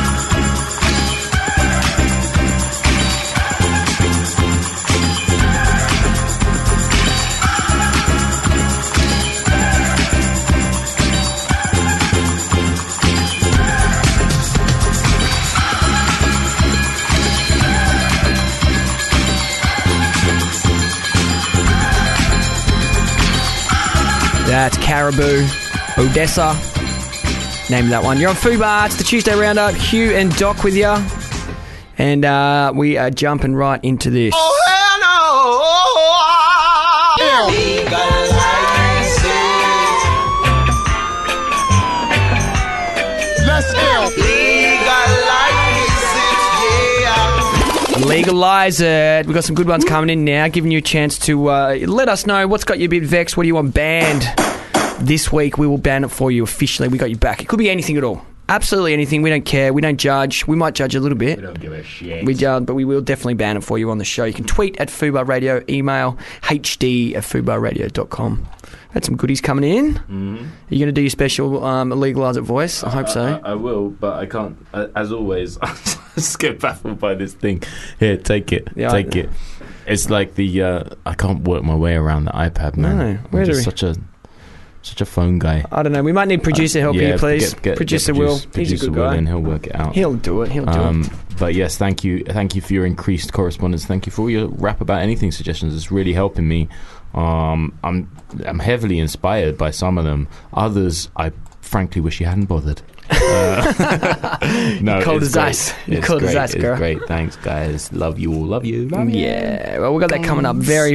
That's Caribou, Odessa. Name that one. You're on Fubar. It's the Tuesday Roundup. Hugh and Doc with you. And we are jumping right into this. Oh, hell no! Let's Legalize it. We've got some good ones coming in now, giving you a chance to let us know what's got you a bit vexed. What do you want banned this week? We will ban it for you officially. We got you back. It could be anything at all. Absolutely anything. We don't care. We don't judge. We might judge a little bit. We don't give a shit. We don't, but we will definitely ban it for you on the show. You can tweet at Fubar Radio, email hd@fubarradio.com. Had some goodies coming in. Mm-hmm. Are you going to do your special Legalise It voice? I hope so. I will, but I can't. As always, I just get baffled by this thing. Here, take it. Yeah, take it. It's like the I can't work my way around the iPad, man. No, where I'm do just we? such a phone guy. I don't know. We might need producer help here, please. Producer Will. He's a good guy. And he'll work it out. He'll do it. He'll do it. But yes, thank you for your increased correspondence. Thank you for all your rap about anything suggestions. It's really helping me. I'm heavily inspired by some of them. Others, I frankly wish you hadn't bothered. No, cold as ice. You're cold as ice, girl. It's great. Thanks, guys. Love you all. Love you. Love you. Yeah. Well, we've got that coming up very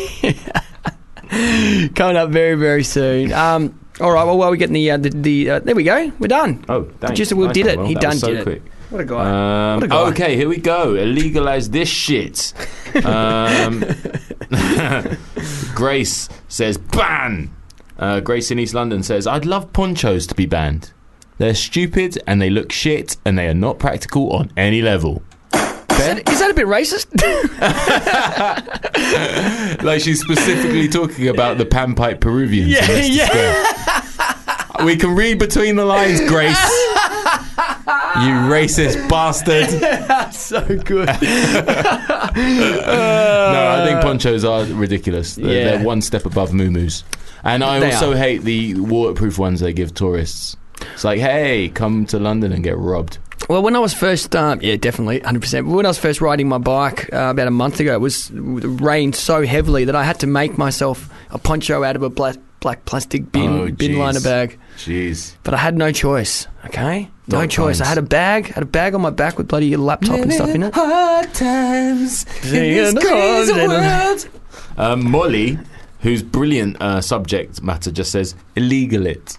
very soon. All right. Well, while we're getting the there we go. We're done. Oh, thanks. Producer Will did it. Well, he that done was so did quick. it. What a guy. What a guy. Okay, here we go. Legalize this shit. Grace says ban. Grace in East London says, I'd love ponchos to be banned. They're stupid and they look shit and they are not practical on any level. Is that a bit racist? Like she's specifically talking about the panpipe Peruvians. Yeah. We can read between the lines, Grace. You racist bastard. So good. No, I think ponchos are ridiculous. They're one step above muumuus. And I also hate the waterproof ones they give tourists. It's like, hey, come to London and get robbed. Well, when I was first, definitely, 100%. When I was first riding my bike about a month ago, it rained so heavily that I had to make myself a poncho out of a black plastic bin liner bag. Jeez. But I had no choice, okay? No choice. Times. I had a bag on my back with bloody laptop and stuff in it. Hard times in this crazy world. Molly, whose brilliant subject matter just says, illegal it.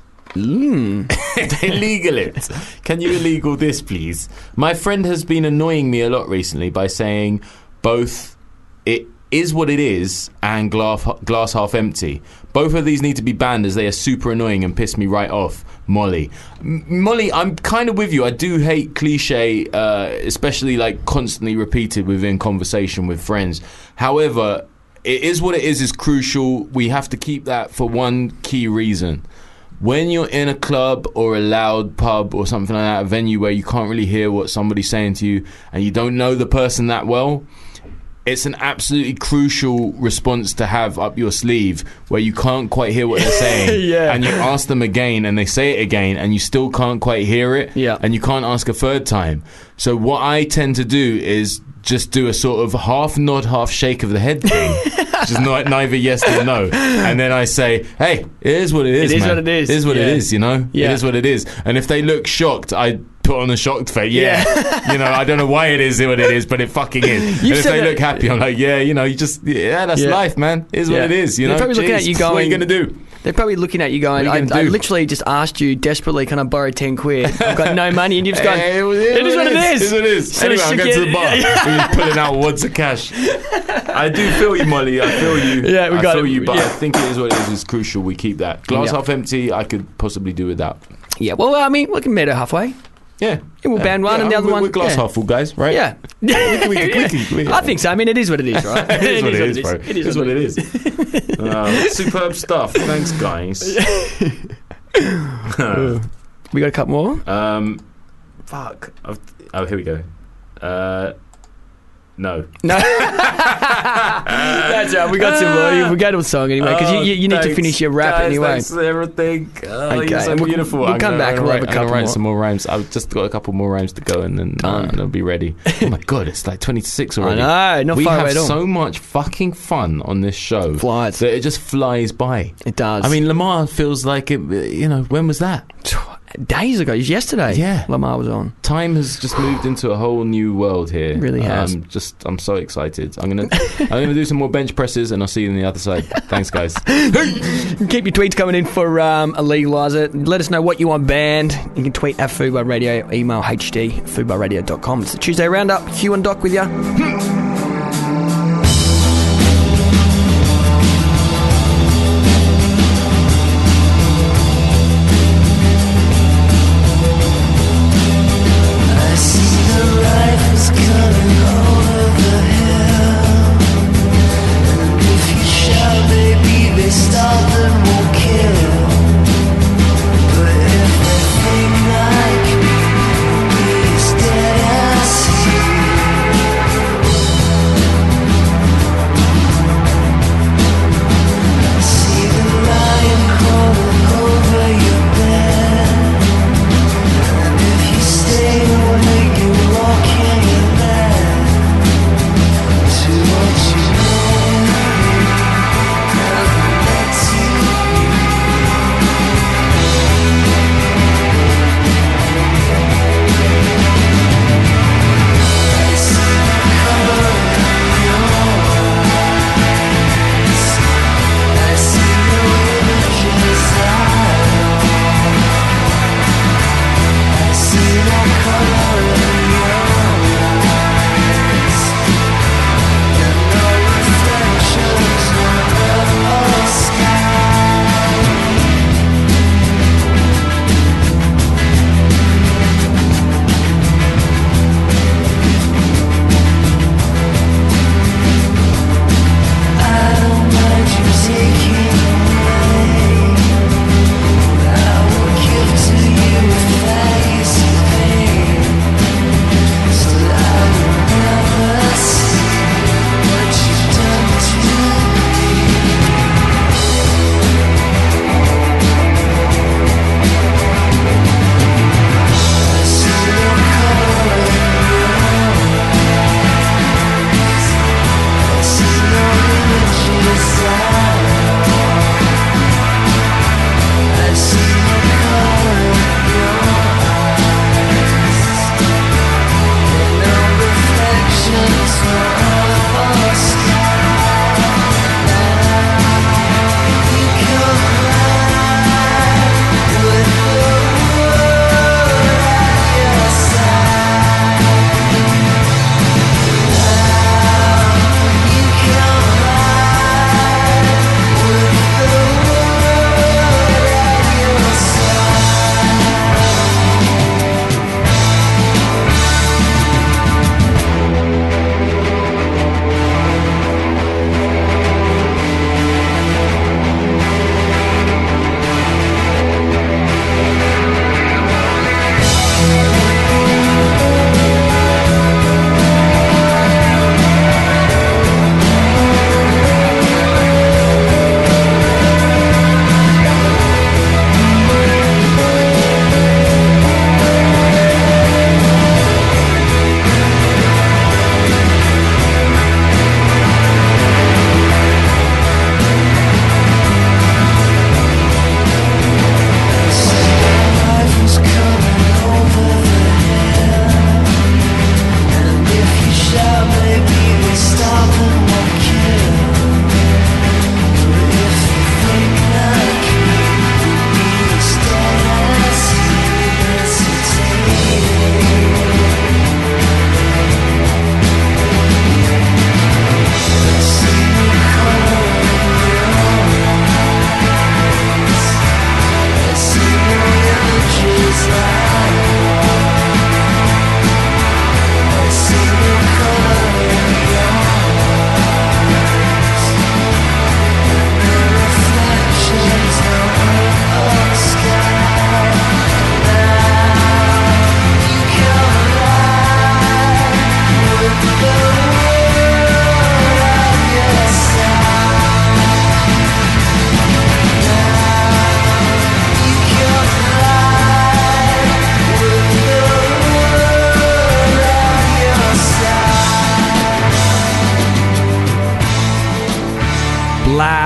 Illegal it. Can you illegal this, please? My friend has been annoying me a lot recently by saying both it is what it is and glass half empty. Both of these need to be banned as they are super annoying and piss me right off. Molly, I'm kind of with you. I do hate cliche, especially like constantly repeated within conversation with friends. However, it is what it is crucial. We have to keep that for one key reason. When you're in a club or a loud pub or something like that, a venue where you can't really hear what somebody's saying to you and you don't know the person that well, it's an absolutely crucial response to have up your sleeve where you can't quite hear what they're saying. And you ask them again and they say it again and you still can't quite hear it. And you can't ask a third time. So what I tend to do is just do a sort of half nod, half shake of the head thing. Just neither yes nor no. And then I say, hey, it is what it is, It is man. what it is. It is what it is, you know? Yeah. It is what it is. And if they look shocked, I put on a shocked face. You know, I don't know why it is what it is, but it fucking is. And if they look happy, I'm like, that's life, man. It is what it is, you know? They're probably looking at you going, what are you going to do? They're probably looking at you going, I literally just asked you desperately, can I borrow 10 quid? I've got no money. And you've just gone, it is what it is. It is what it is. Anyway, I'm going to the bar. We're pulling out wads of cash. I do feel you, Molly. I feel you. Yeah, I feel you, but I think it is what it is crucial. We keep that. Glass half empty, I could possibly do without. Yeah, well, I mean, we can meet her halfway. Yeah. We'll band one, and the other one. We're glass half full guys, right? Yeah. we can. I think so. I mean, it is what it is, right? It is what it is, bro. It is what it is. Superb stuff. Thanks, guys. We got a couple more. Fuck. Here we go. No. That's right. We got some more. We go to a song anyway because you need to finish your rap anyway. Thanks for everything. Okay. You're so beautiful. We'll come back and we'll have a couple write more. some more rhymes. I've just got a couple more rhymes to go and then I'll be ready. Oh my god, it's like 26 already. I know. Not far away at all. We have so much fucking fun on this show. Flies. That it just flies by. It does. I mean, Lamar feels like it. When was that? Days ago. It was yesterday. Yeah. Lamar was on. Time has just moved into a whole new world here. It really has. I'm so excited. I'm gonna do some more bench presses, and I'll see you on the other side. Thanks, guys. Keep your tweets coming in for Legalise It. Let us know what you want banned. You can tweet at Fubar Radio, email hd@fubarradio.com. It's the Tuesday Roundup. Hugh and Doc with you.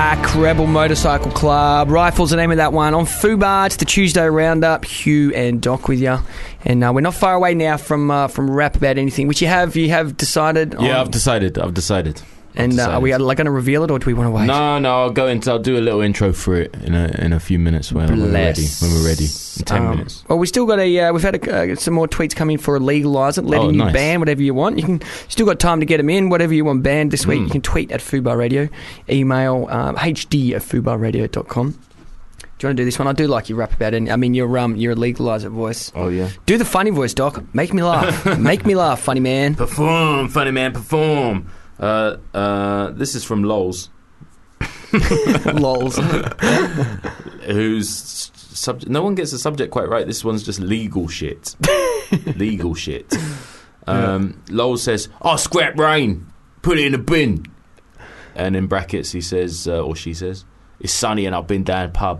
back. Rebel Motorcycle Club. Rifle's the name of that one. On Fubar, it's the Tuesday Roundup. Hugh and Doc with you. And we're not far away now from Rap About Anything, which you have decided on. Yeah, I've decided. And are we going to reveal it, or do we want to wait? No, I'll do a little intro for it in a few minutes when we're ready. In 10 minutes. Well, we still got we've had some more tweets come in for a Legalise It, letting you ban whatever you want. You can still got time to get them in, whatever you want banned this week. You can tweet at Fubar Radio, email hd@fubarradio.com. Do you want to do this one? I do like your Rap About It. I mean, you're a Legalise It voice. Oh yeah. Do the funny voice, Doc. Make me laugh. Make me laugh, funny man. Perform, funny man, perform. This is from Lols. Lols. Whose subject? No one gets the subject quite right. This one's just legal shit. Legal shit. Lols says, "Oh, scrap rain. Put it in a bin." And in brackets, he says, or she says, "It's sunny and I've been down pub."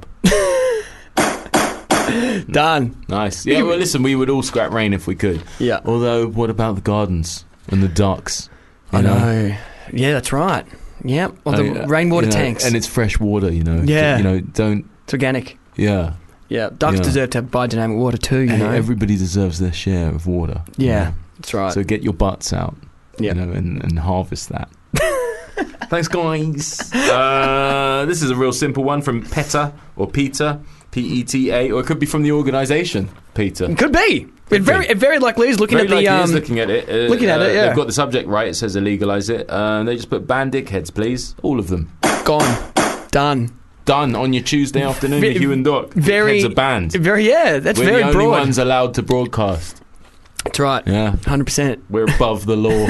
Done. Nice. Yeah. Well, listen, we would all scrap rain if we could. Yeah. Although, what about the gardens and the ducks? I know. Yeah, that's right. Yeah, or the rainwater tanks. And it's fresh water, Yeah. Don't... It's organic. Yeah. Yeah, ducks deserve to have biodynamic water too, know. Everybody deserves their share of water. Yeah, that's right. So get your butts out, and harvest that. Thanks, guys. This is a real simple one from Peter, P-E-T-A, or it could be from the organisation, Peter. It could be. It very likely is looking at the... looking at it. Looking at it, yeah. They've got the subject right. It says Legalise It. They just put ban dickheads, please. All of them. Gone. Done on your Tuesday afternoon with Hugh and Doc. Very... Dickheads are banned. That's We're very broad. We're the only ones allowed to broadcast. That's right. Yeah. 100%. We're above the law.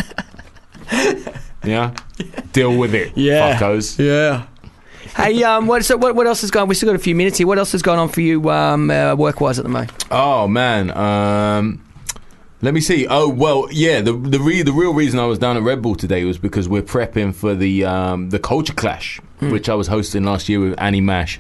Yeah? Deal with it, fuckos. Yeah. Hey, what else has gone? We've still got a few minutes here. What else has gone on for you work-wise at the moment? Oh, man. Let me see. Oh, well, yeah, the real reason I was down at Red Bull today was because we're prepping for the Culture Clash, which I was hosting last year with Annie Mac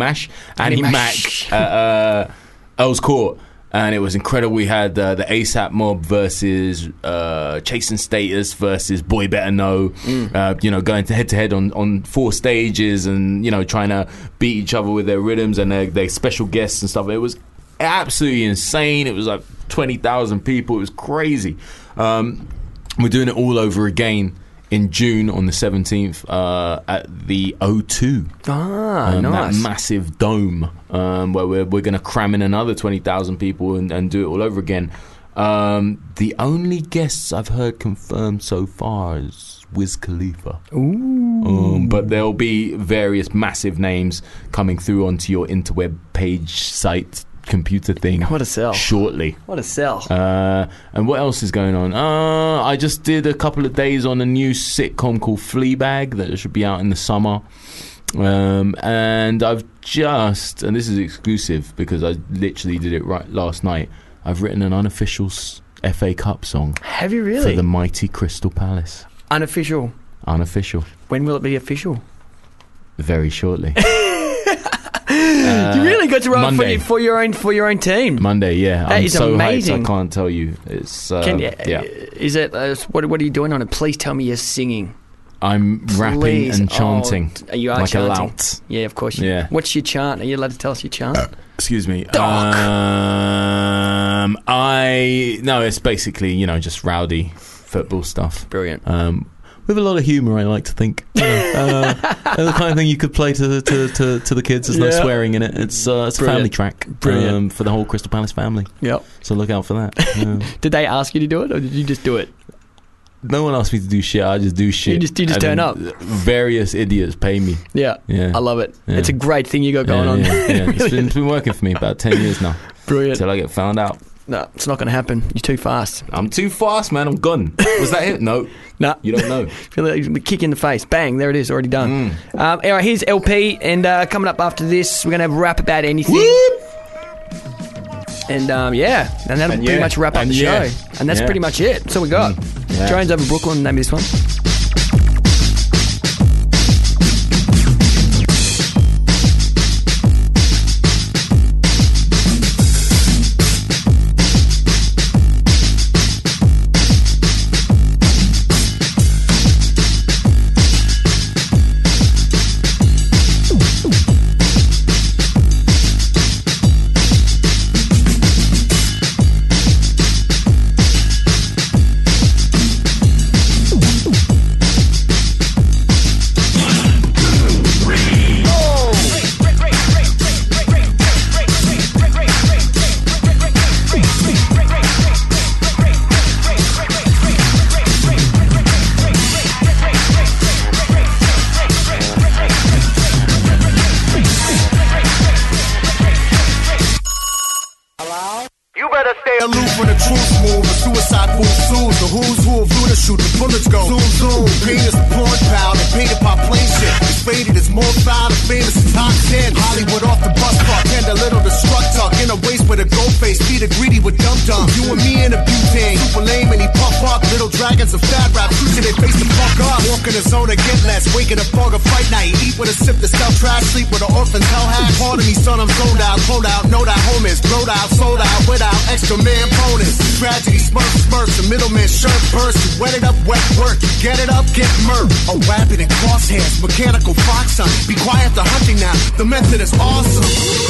at Earls Court. And it was incredible. We had the ASAP Mob versus Chasing Status versus Boy Better Know. Going head to head on 4 stages and trying to beat each other with their rhythms and their special guests and stuff. It was absolutely insane. It was like 20,000 people. It was crazy. We're doing it all over again in June on the 17th at the O2. Nice. That massive dome where we're going to cram in another 20,000 people and do it all over again. The only guests I've heard confirmed so far is Wiz Khalifa. Ooh. But there'll be various massive names coming through onto your interweb page site computer thing. What a sell. Shortly. What a sell. And what else is going on? I just did a couple of days on a new sitcom called Fleabag that should be out in the summer. And I've just, and this is exclusive because I literally did it right last night, I've written an unofficial FA Cup song. Have you really? For the mighty Crystal Palace. Unofficial? Unofficial. When will it be official? Very shortly. You really got to run for your own team. Monday, yeah. That is so amazing. Hyped, I can't tell you. It's yeah. Is it? What are you doing on it? Please tell me you're singing. I'm rapping and chanting. You are like chanting. A lout. Yeah, of course. Yeah. What's your chant? Are you allowed to tell us your chant? Excuse me. Doc. No, it's basically just rowdy football stuff. Brilliant. With a lot of humour, I like to think. The kind of thing you could play to the kids. There's no swearing in it. It's a family track. Brilliant. For the whole Crystal Palace family. Yep. So look out for that. Did they ask you to do it, or did you just do it? No one asked me to do shit. I just do shit. You just turn up. Various idiots pay me. Yeah. I love it. Yeah. It's a great thing you got going on. Yeah. It's been working for me about 10 years now. Brilliant. Until I get found out. No, it's not going to happen. You're too fast. I'm too fast, man. I'm gone. Was that it? No. No. You don't know. Feel like a kick in the face. Bang. There it is. Already done. All right, here's LP. And coming up after this, we're going to have a rap about anything. Whoop! And and that'll pretty much wrap up the show. And that's pretty much it. That's all we got. Jones Over Brooklyn, name of this one. The who's who of Lunar shoot, the bullets go. Zoom, zoom. Pain is the porn pal, and painted by plain shit. It's faded, it's more foul, and famous is top 10. Hollywood off the bus park, tend a little destructuck. In a waist with a gold face, feed a greedy with dum-dum. You and me in a butane, super lame and he puff up. Little dragons of fat rap, shooting they face the fuck up. Walk in the zone and get less, wake in a fog of fight night. Eat with a sip to sell trash, sleep with an orphan hell hat. Part of me son, I'm zoned out, cold out, know that home is. Blowed out, sold out, without extra man bonus. Tragedy, smurfs, the middleman shirt burst. You wet it up, wet work, you get it up, get murked. A rapid and crosshairs, mechanical fox son. Be quiet, the hunting now, the method is awesome.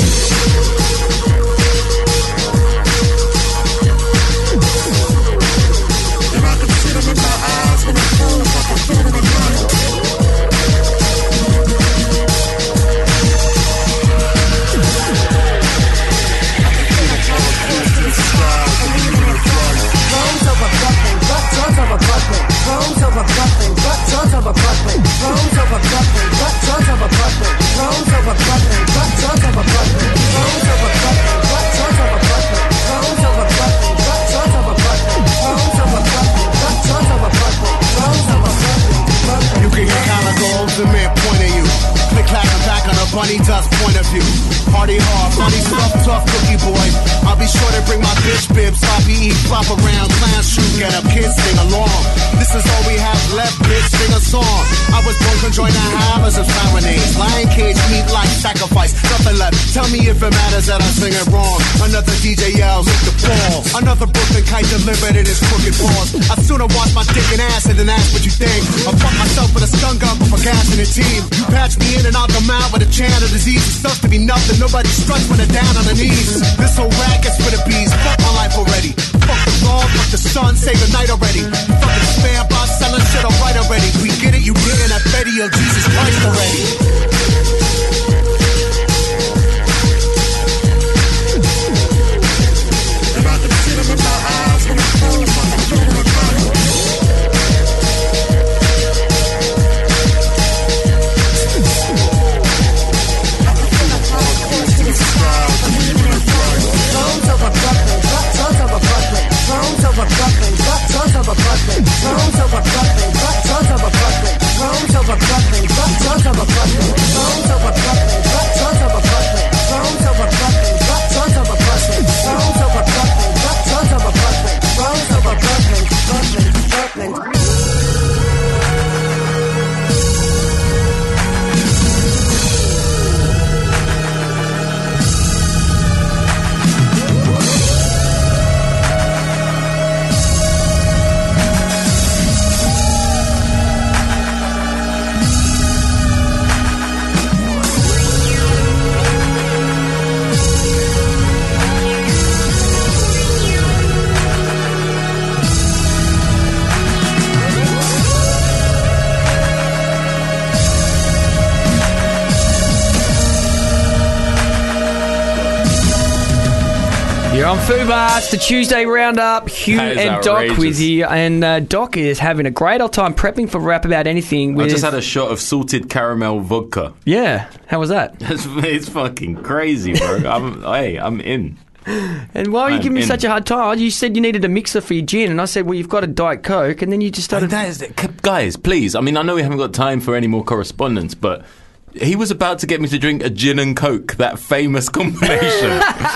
You can hear Calico, the man pointing you. Click clack and back on a bunny dust point of view. Party hard, funny stuff, tough cookie boy. I'll be sure to bring my bitch bib, sloppy eat, flop around, clown shoot, get up, kids sing along. This is all we have left, bitch, sing a song. I was born to join the hammers of serenades. Lion cage, meat like sacrifice, nothing left. Tell me if it matters that I sing it wrong. Another DJ yells, hit the ball. Another Brooklyn kite delivered in his crooked paws. I'd sooner wash my dick and ass than ask what you think. I fuck myself with a stun gun for gas in the team. You patch me in and I'll come out with a chant of disease. It sucks to be nothing, nobody struts when they're down on their knees. This whole racket's for the bees, fuck my life already. Fuck the law, fuck the sun, say goodnight already. Fucking spam boss selling shit alright already. We get it, you didn't, I bet you, Jesus Christ already. You're on Fubar. It's the Tuesday Roundup. Hugh and Doc with you. And Doc is having a great old time prepping for Rap About Anything. I just had a shot of salted caramel vodka. Yeah. How was that? It's fucking crazy, bro. I'm in. And why are you giving me such a hard time? You said you needed a mixer for your gin, and I said, well, you've got a Diet Coke, and then you just started... Guys, please. I mean, I know we haven't got time for any more correspondence, but... He was about to get me to drink a gin and coke, that famous combination.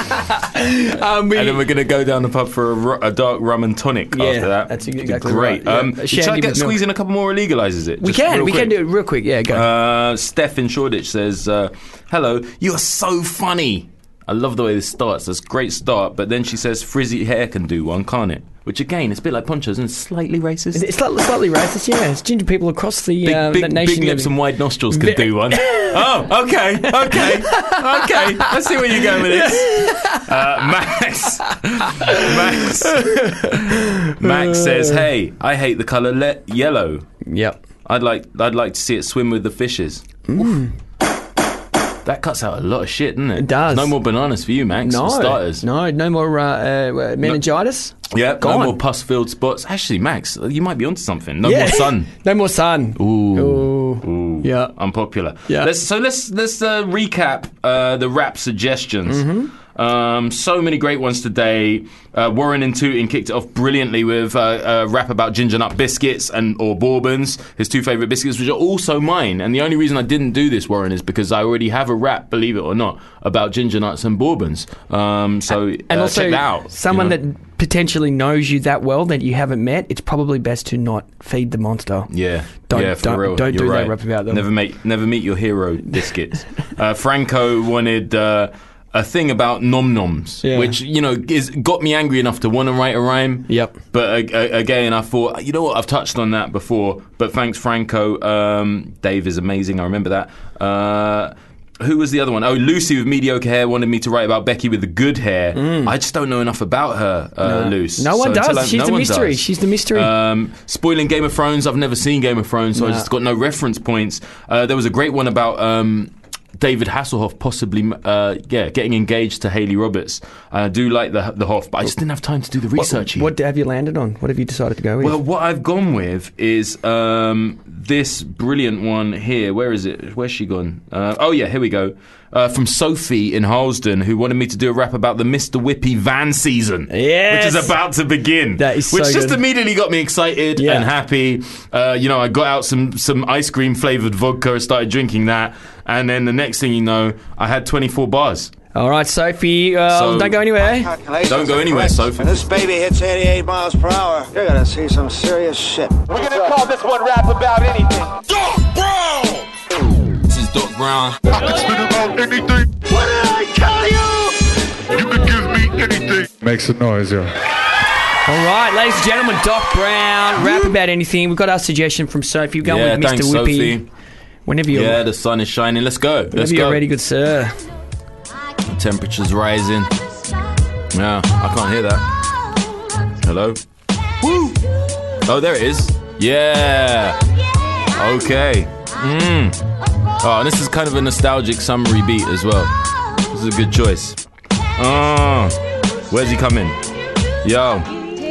And then we're going to go down the pub for a dark rum and tonic after that. That's exactly great. Right. Should I squeeze in a couple more legalises it? We can do it real quick. Yeah, go. Steph in Shoreditch says, hello, you're so funny. I love the way this starts. That's a great start. But then she says frizzy hair can do one, can't it? Which, again, it's a bit like ponchos and slightly racist. It's slightly racist, yeah. It's ginger people across the big nation. Big lips and wide nostrils could do one. Oh, okay. Let's see where you're going with this. Max says, hey, I hate the colour yellow. Yep. I'd like to see it swim with the fishes. That cuts out a lot of shit, doesn't it? It does. No more bananas for you, Max. No. For starters. No more meningitis. Yeah, Gone. No more pus-filled spots. Actually, Max, you might be onto something. No more sun. No more sun. Ooh. Yeah. Unpopular. Yeah. Let's recap the rap suggestions. Mm-hmm. So many great ones today. Warren and Tootin kicked it off brilliantly with a rap about ginger nut biscuits or bourbons, his two favourite biscuits, which are also mine. And the only reason I didn't do this, Warren, is because I already have a rap, believe it or not, about ginger nuts and bourbons. And also, check that out. Someone that potentially knows you that well that you haven't met, it's probably best to not feed the monster. Yeah, Don't for real. Don't You're do right. that rap about them. Never meet your hero biscuits. Franco wanted a thing about nom-noms, which, got me angry enough to want to write a rhyme. Yep. But again, I thought, you know what, I've touched on that before, but thanks, Franco. Dave is amazing, I remember that. Who was the other one? Oh, Lucy with mediocre hair wanted me to write about Becky with the good hair. I just don't know enough about her, Luce. No one does. She's the mystery. She's the mystery. Spoiling Game of Thrones. I've never seen Game of Thrones, so I just got no reference points. There was a great one about David Hasselhoff possibly getting engaged to Hayley Roberts. I do like the Hoff, but I just didn't have time to do the research. What have you landed on? What have you decided to go with? Well, what I've gone with is this brilliant one here. Where is it? Where's she gone? Here we go. From Sophie in Harlesden, who wanted me to do a rap about the Mr. Whippy van season, which is about to begin. That is which so just good. immediately got me excited and happy. I got out some ice cream flavoured vodka and started drinking that. And then the next thing you know, I had 24 bars. All right, Sophie, don't go anywhere. Don't go anywhere, Sophie. When this baby hits 88 miles per hour, you're gonna see some serious shit. We're gonna call this one Rap About Anything. Doc Brown! This is Doc Brown. About anything. What did I tell you? You can give me anything. Make some noise, yeah. All right, ladies and gentlemen, Doc Brown, Rap About Anything. We've got our suggestion from Sophie. We're going with Mr. Thanks, Whippy. Sophie. Whenever you're the sun is shining. Let's go. Whenever you're ready, good sir. The temperature's rising. Yeah, I can't hear that. Hello? Woo! Oh, there it is. Yeah. Okay. Oh, and this is kind of a nostalgic summery beat as well. This is a good choice. Where's he coming? Yo.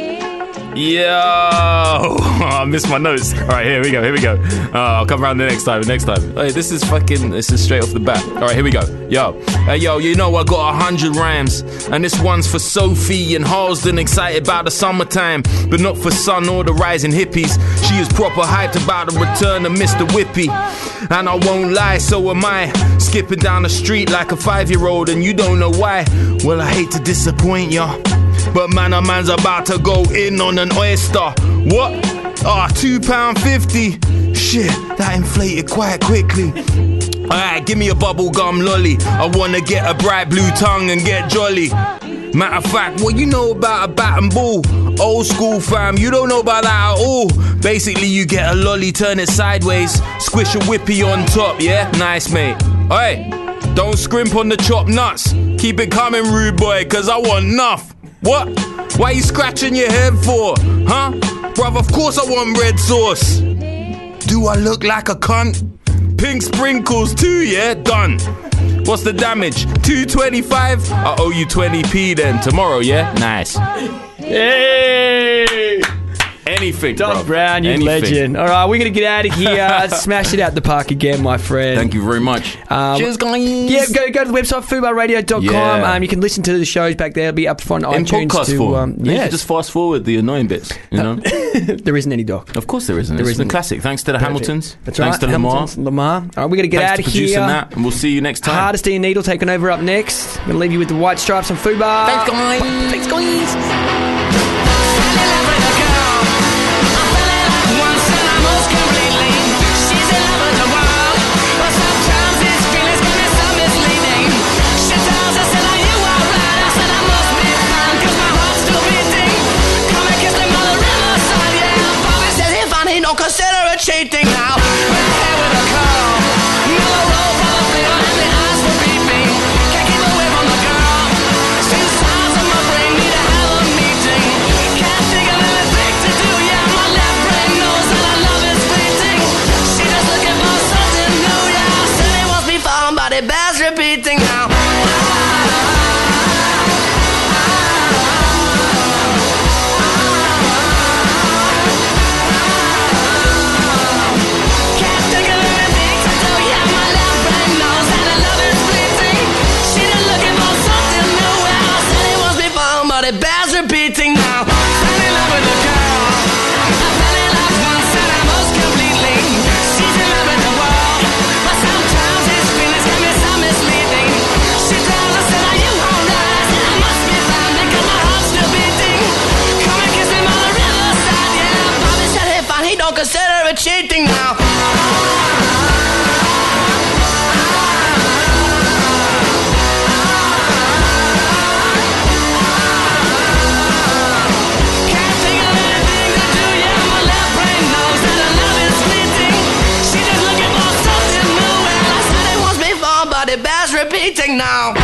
I missed my notes. All right, here we go. I'll come around the next time. Hey, this is straight off the bat. All right, here we go. Yo, you know I got 100 rhymes, and this one's for Sophie and Harlesden, excited about the summertime, but not for Sun or the rising hippies. She is proper hyped about the return of Mr. Whippy, and I won't lie, so am I. Skipping down the street like a 5-year-old, and you don't know why. Well, I hate to disappoint ya, but man, a man's about to go in on an oyster. What? £2.50. Shit, that inflated quite quickly. Alright, give me a bubblegum lolly. I wanna get a bright blue tongue and get jolly. Matter of fact, what you know about a bat and ball? Old school fam, you don't know about that at all. Basically, you get a lolly, turn it sideways, squish a whippy on top, yeah? Nice, mate. Alright, don't scrimp on the chopped nuts. Keep it coming, rude boy, cause I want enough. What? Why you scratching your head for? Huh? Bruv, of course I want red sauce. Do I look like a cunt? Pink sprinkles too, yeah? Done. What's the damage? 225? I owe you 20p then. Tomorrow, yeah? Nice. Hey! Anything, Doc Brown, you Anything. legend. All right, we're going to get out of here. Smash it out the park again, my friend. Thank you very much. Cheers, guys. Yeah, go to the website, fubarradio.com. Yeah. You can listen to the shows back there. It'll be up front on In iTunes. podcast form. You Yeah, can just fast forward the annoying bits, you know? there isn't any Doc. Of course there isn't. It's a classic. Thanks to the Hamiltons. That's Thanks right. to Lamar. Lamar. All right, we're going to get Thanks out to of producing here. that, and we'll see you next time. Hardesty and Needle taking over up next. I'm going to leave you with the White Stripes on Fubar. Thanks, guys. Thanks, guys. Don't consider it cheating now. Red hair with a curl, yellow robe full of glitter, and the eyes were beeping. Can't keep away from the girl. See the signs of my brain need to have a meeting. Can't think of anything to do. Yeah, my left brain knows that our love is fleeting. She just looking for something new. Yeah, said it wants me found, but it bears repeating now. don't consider it cheating now. Can't think of anything to do, yeah, my left brain knows that her love is fleeting. She's just looking for something new, and I said it once before, but it bears repeating now.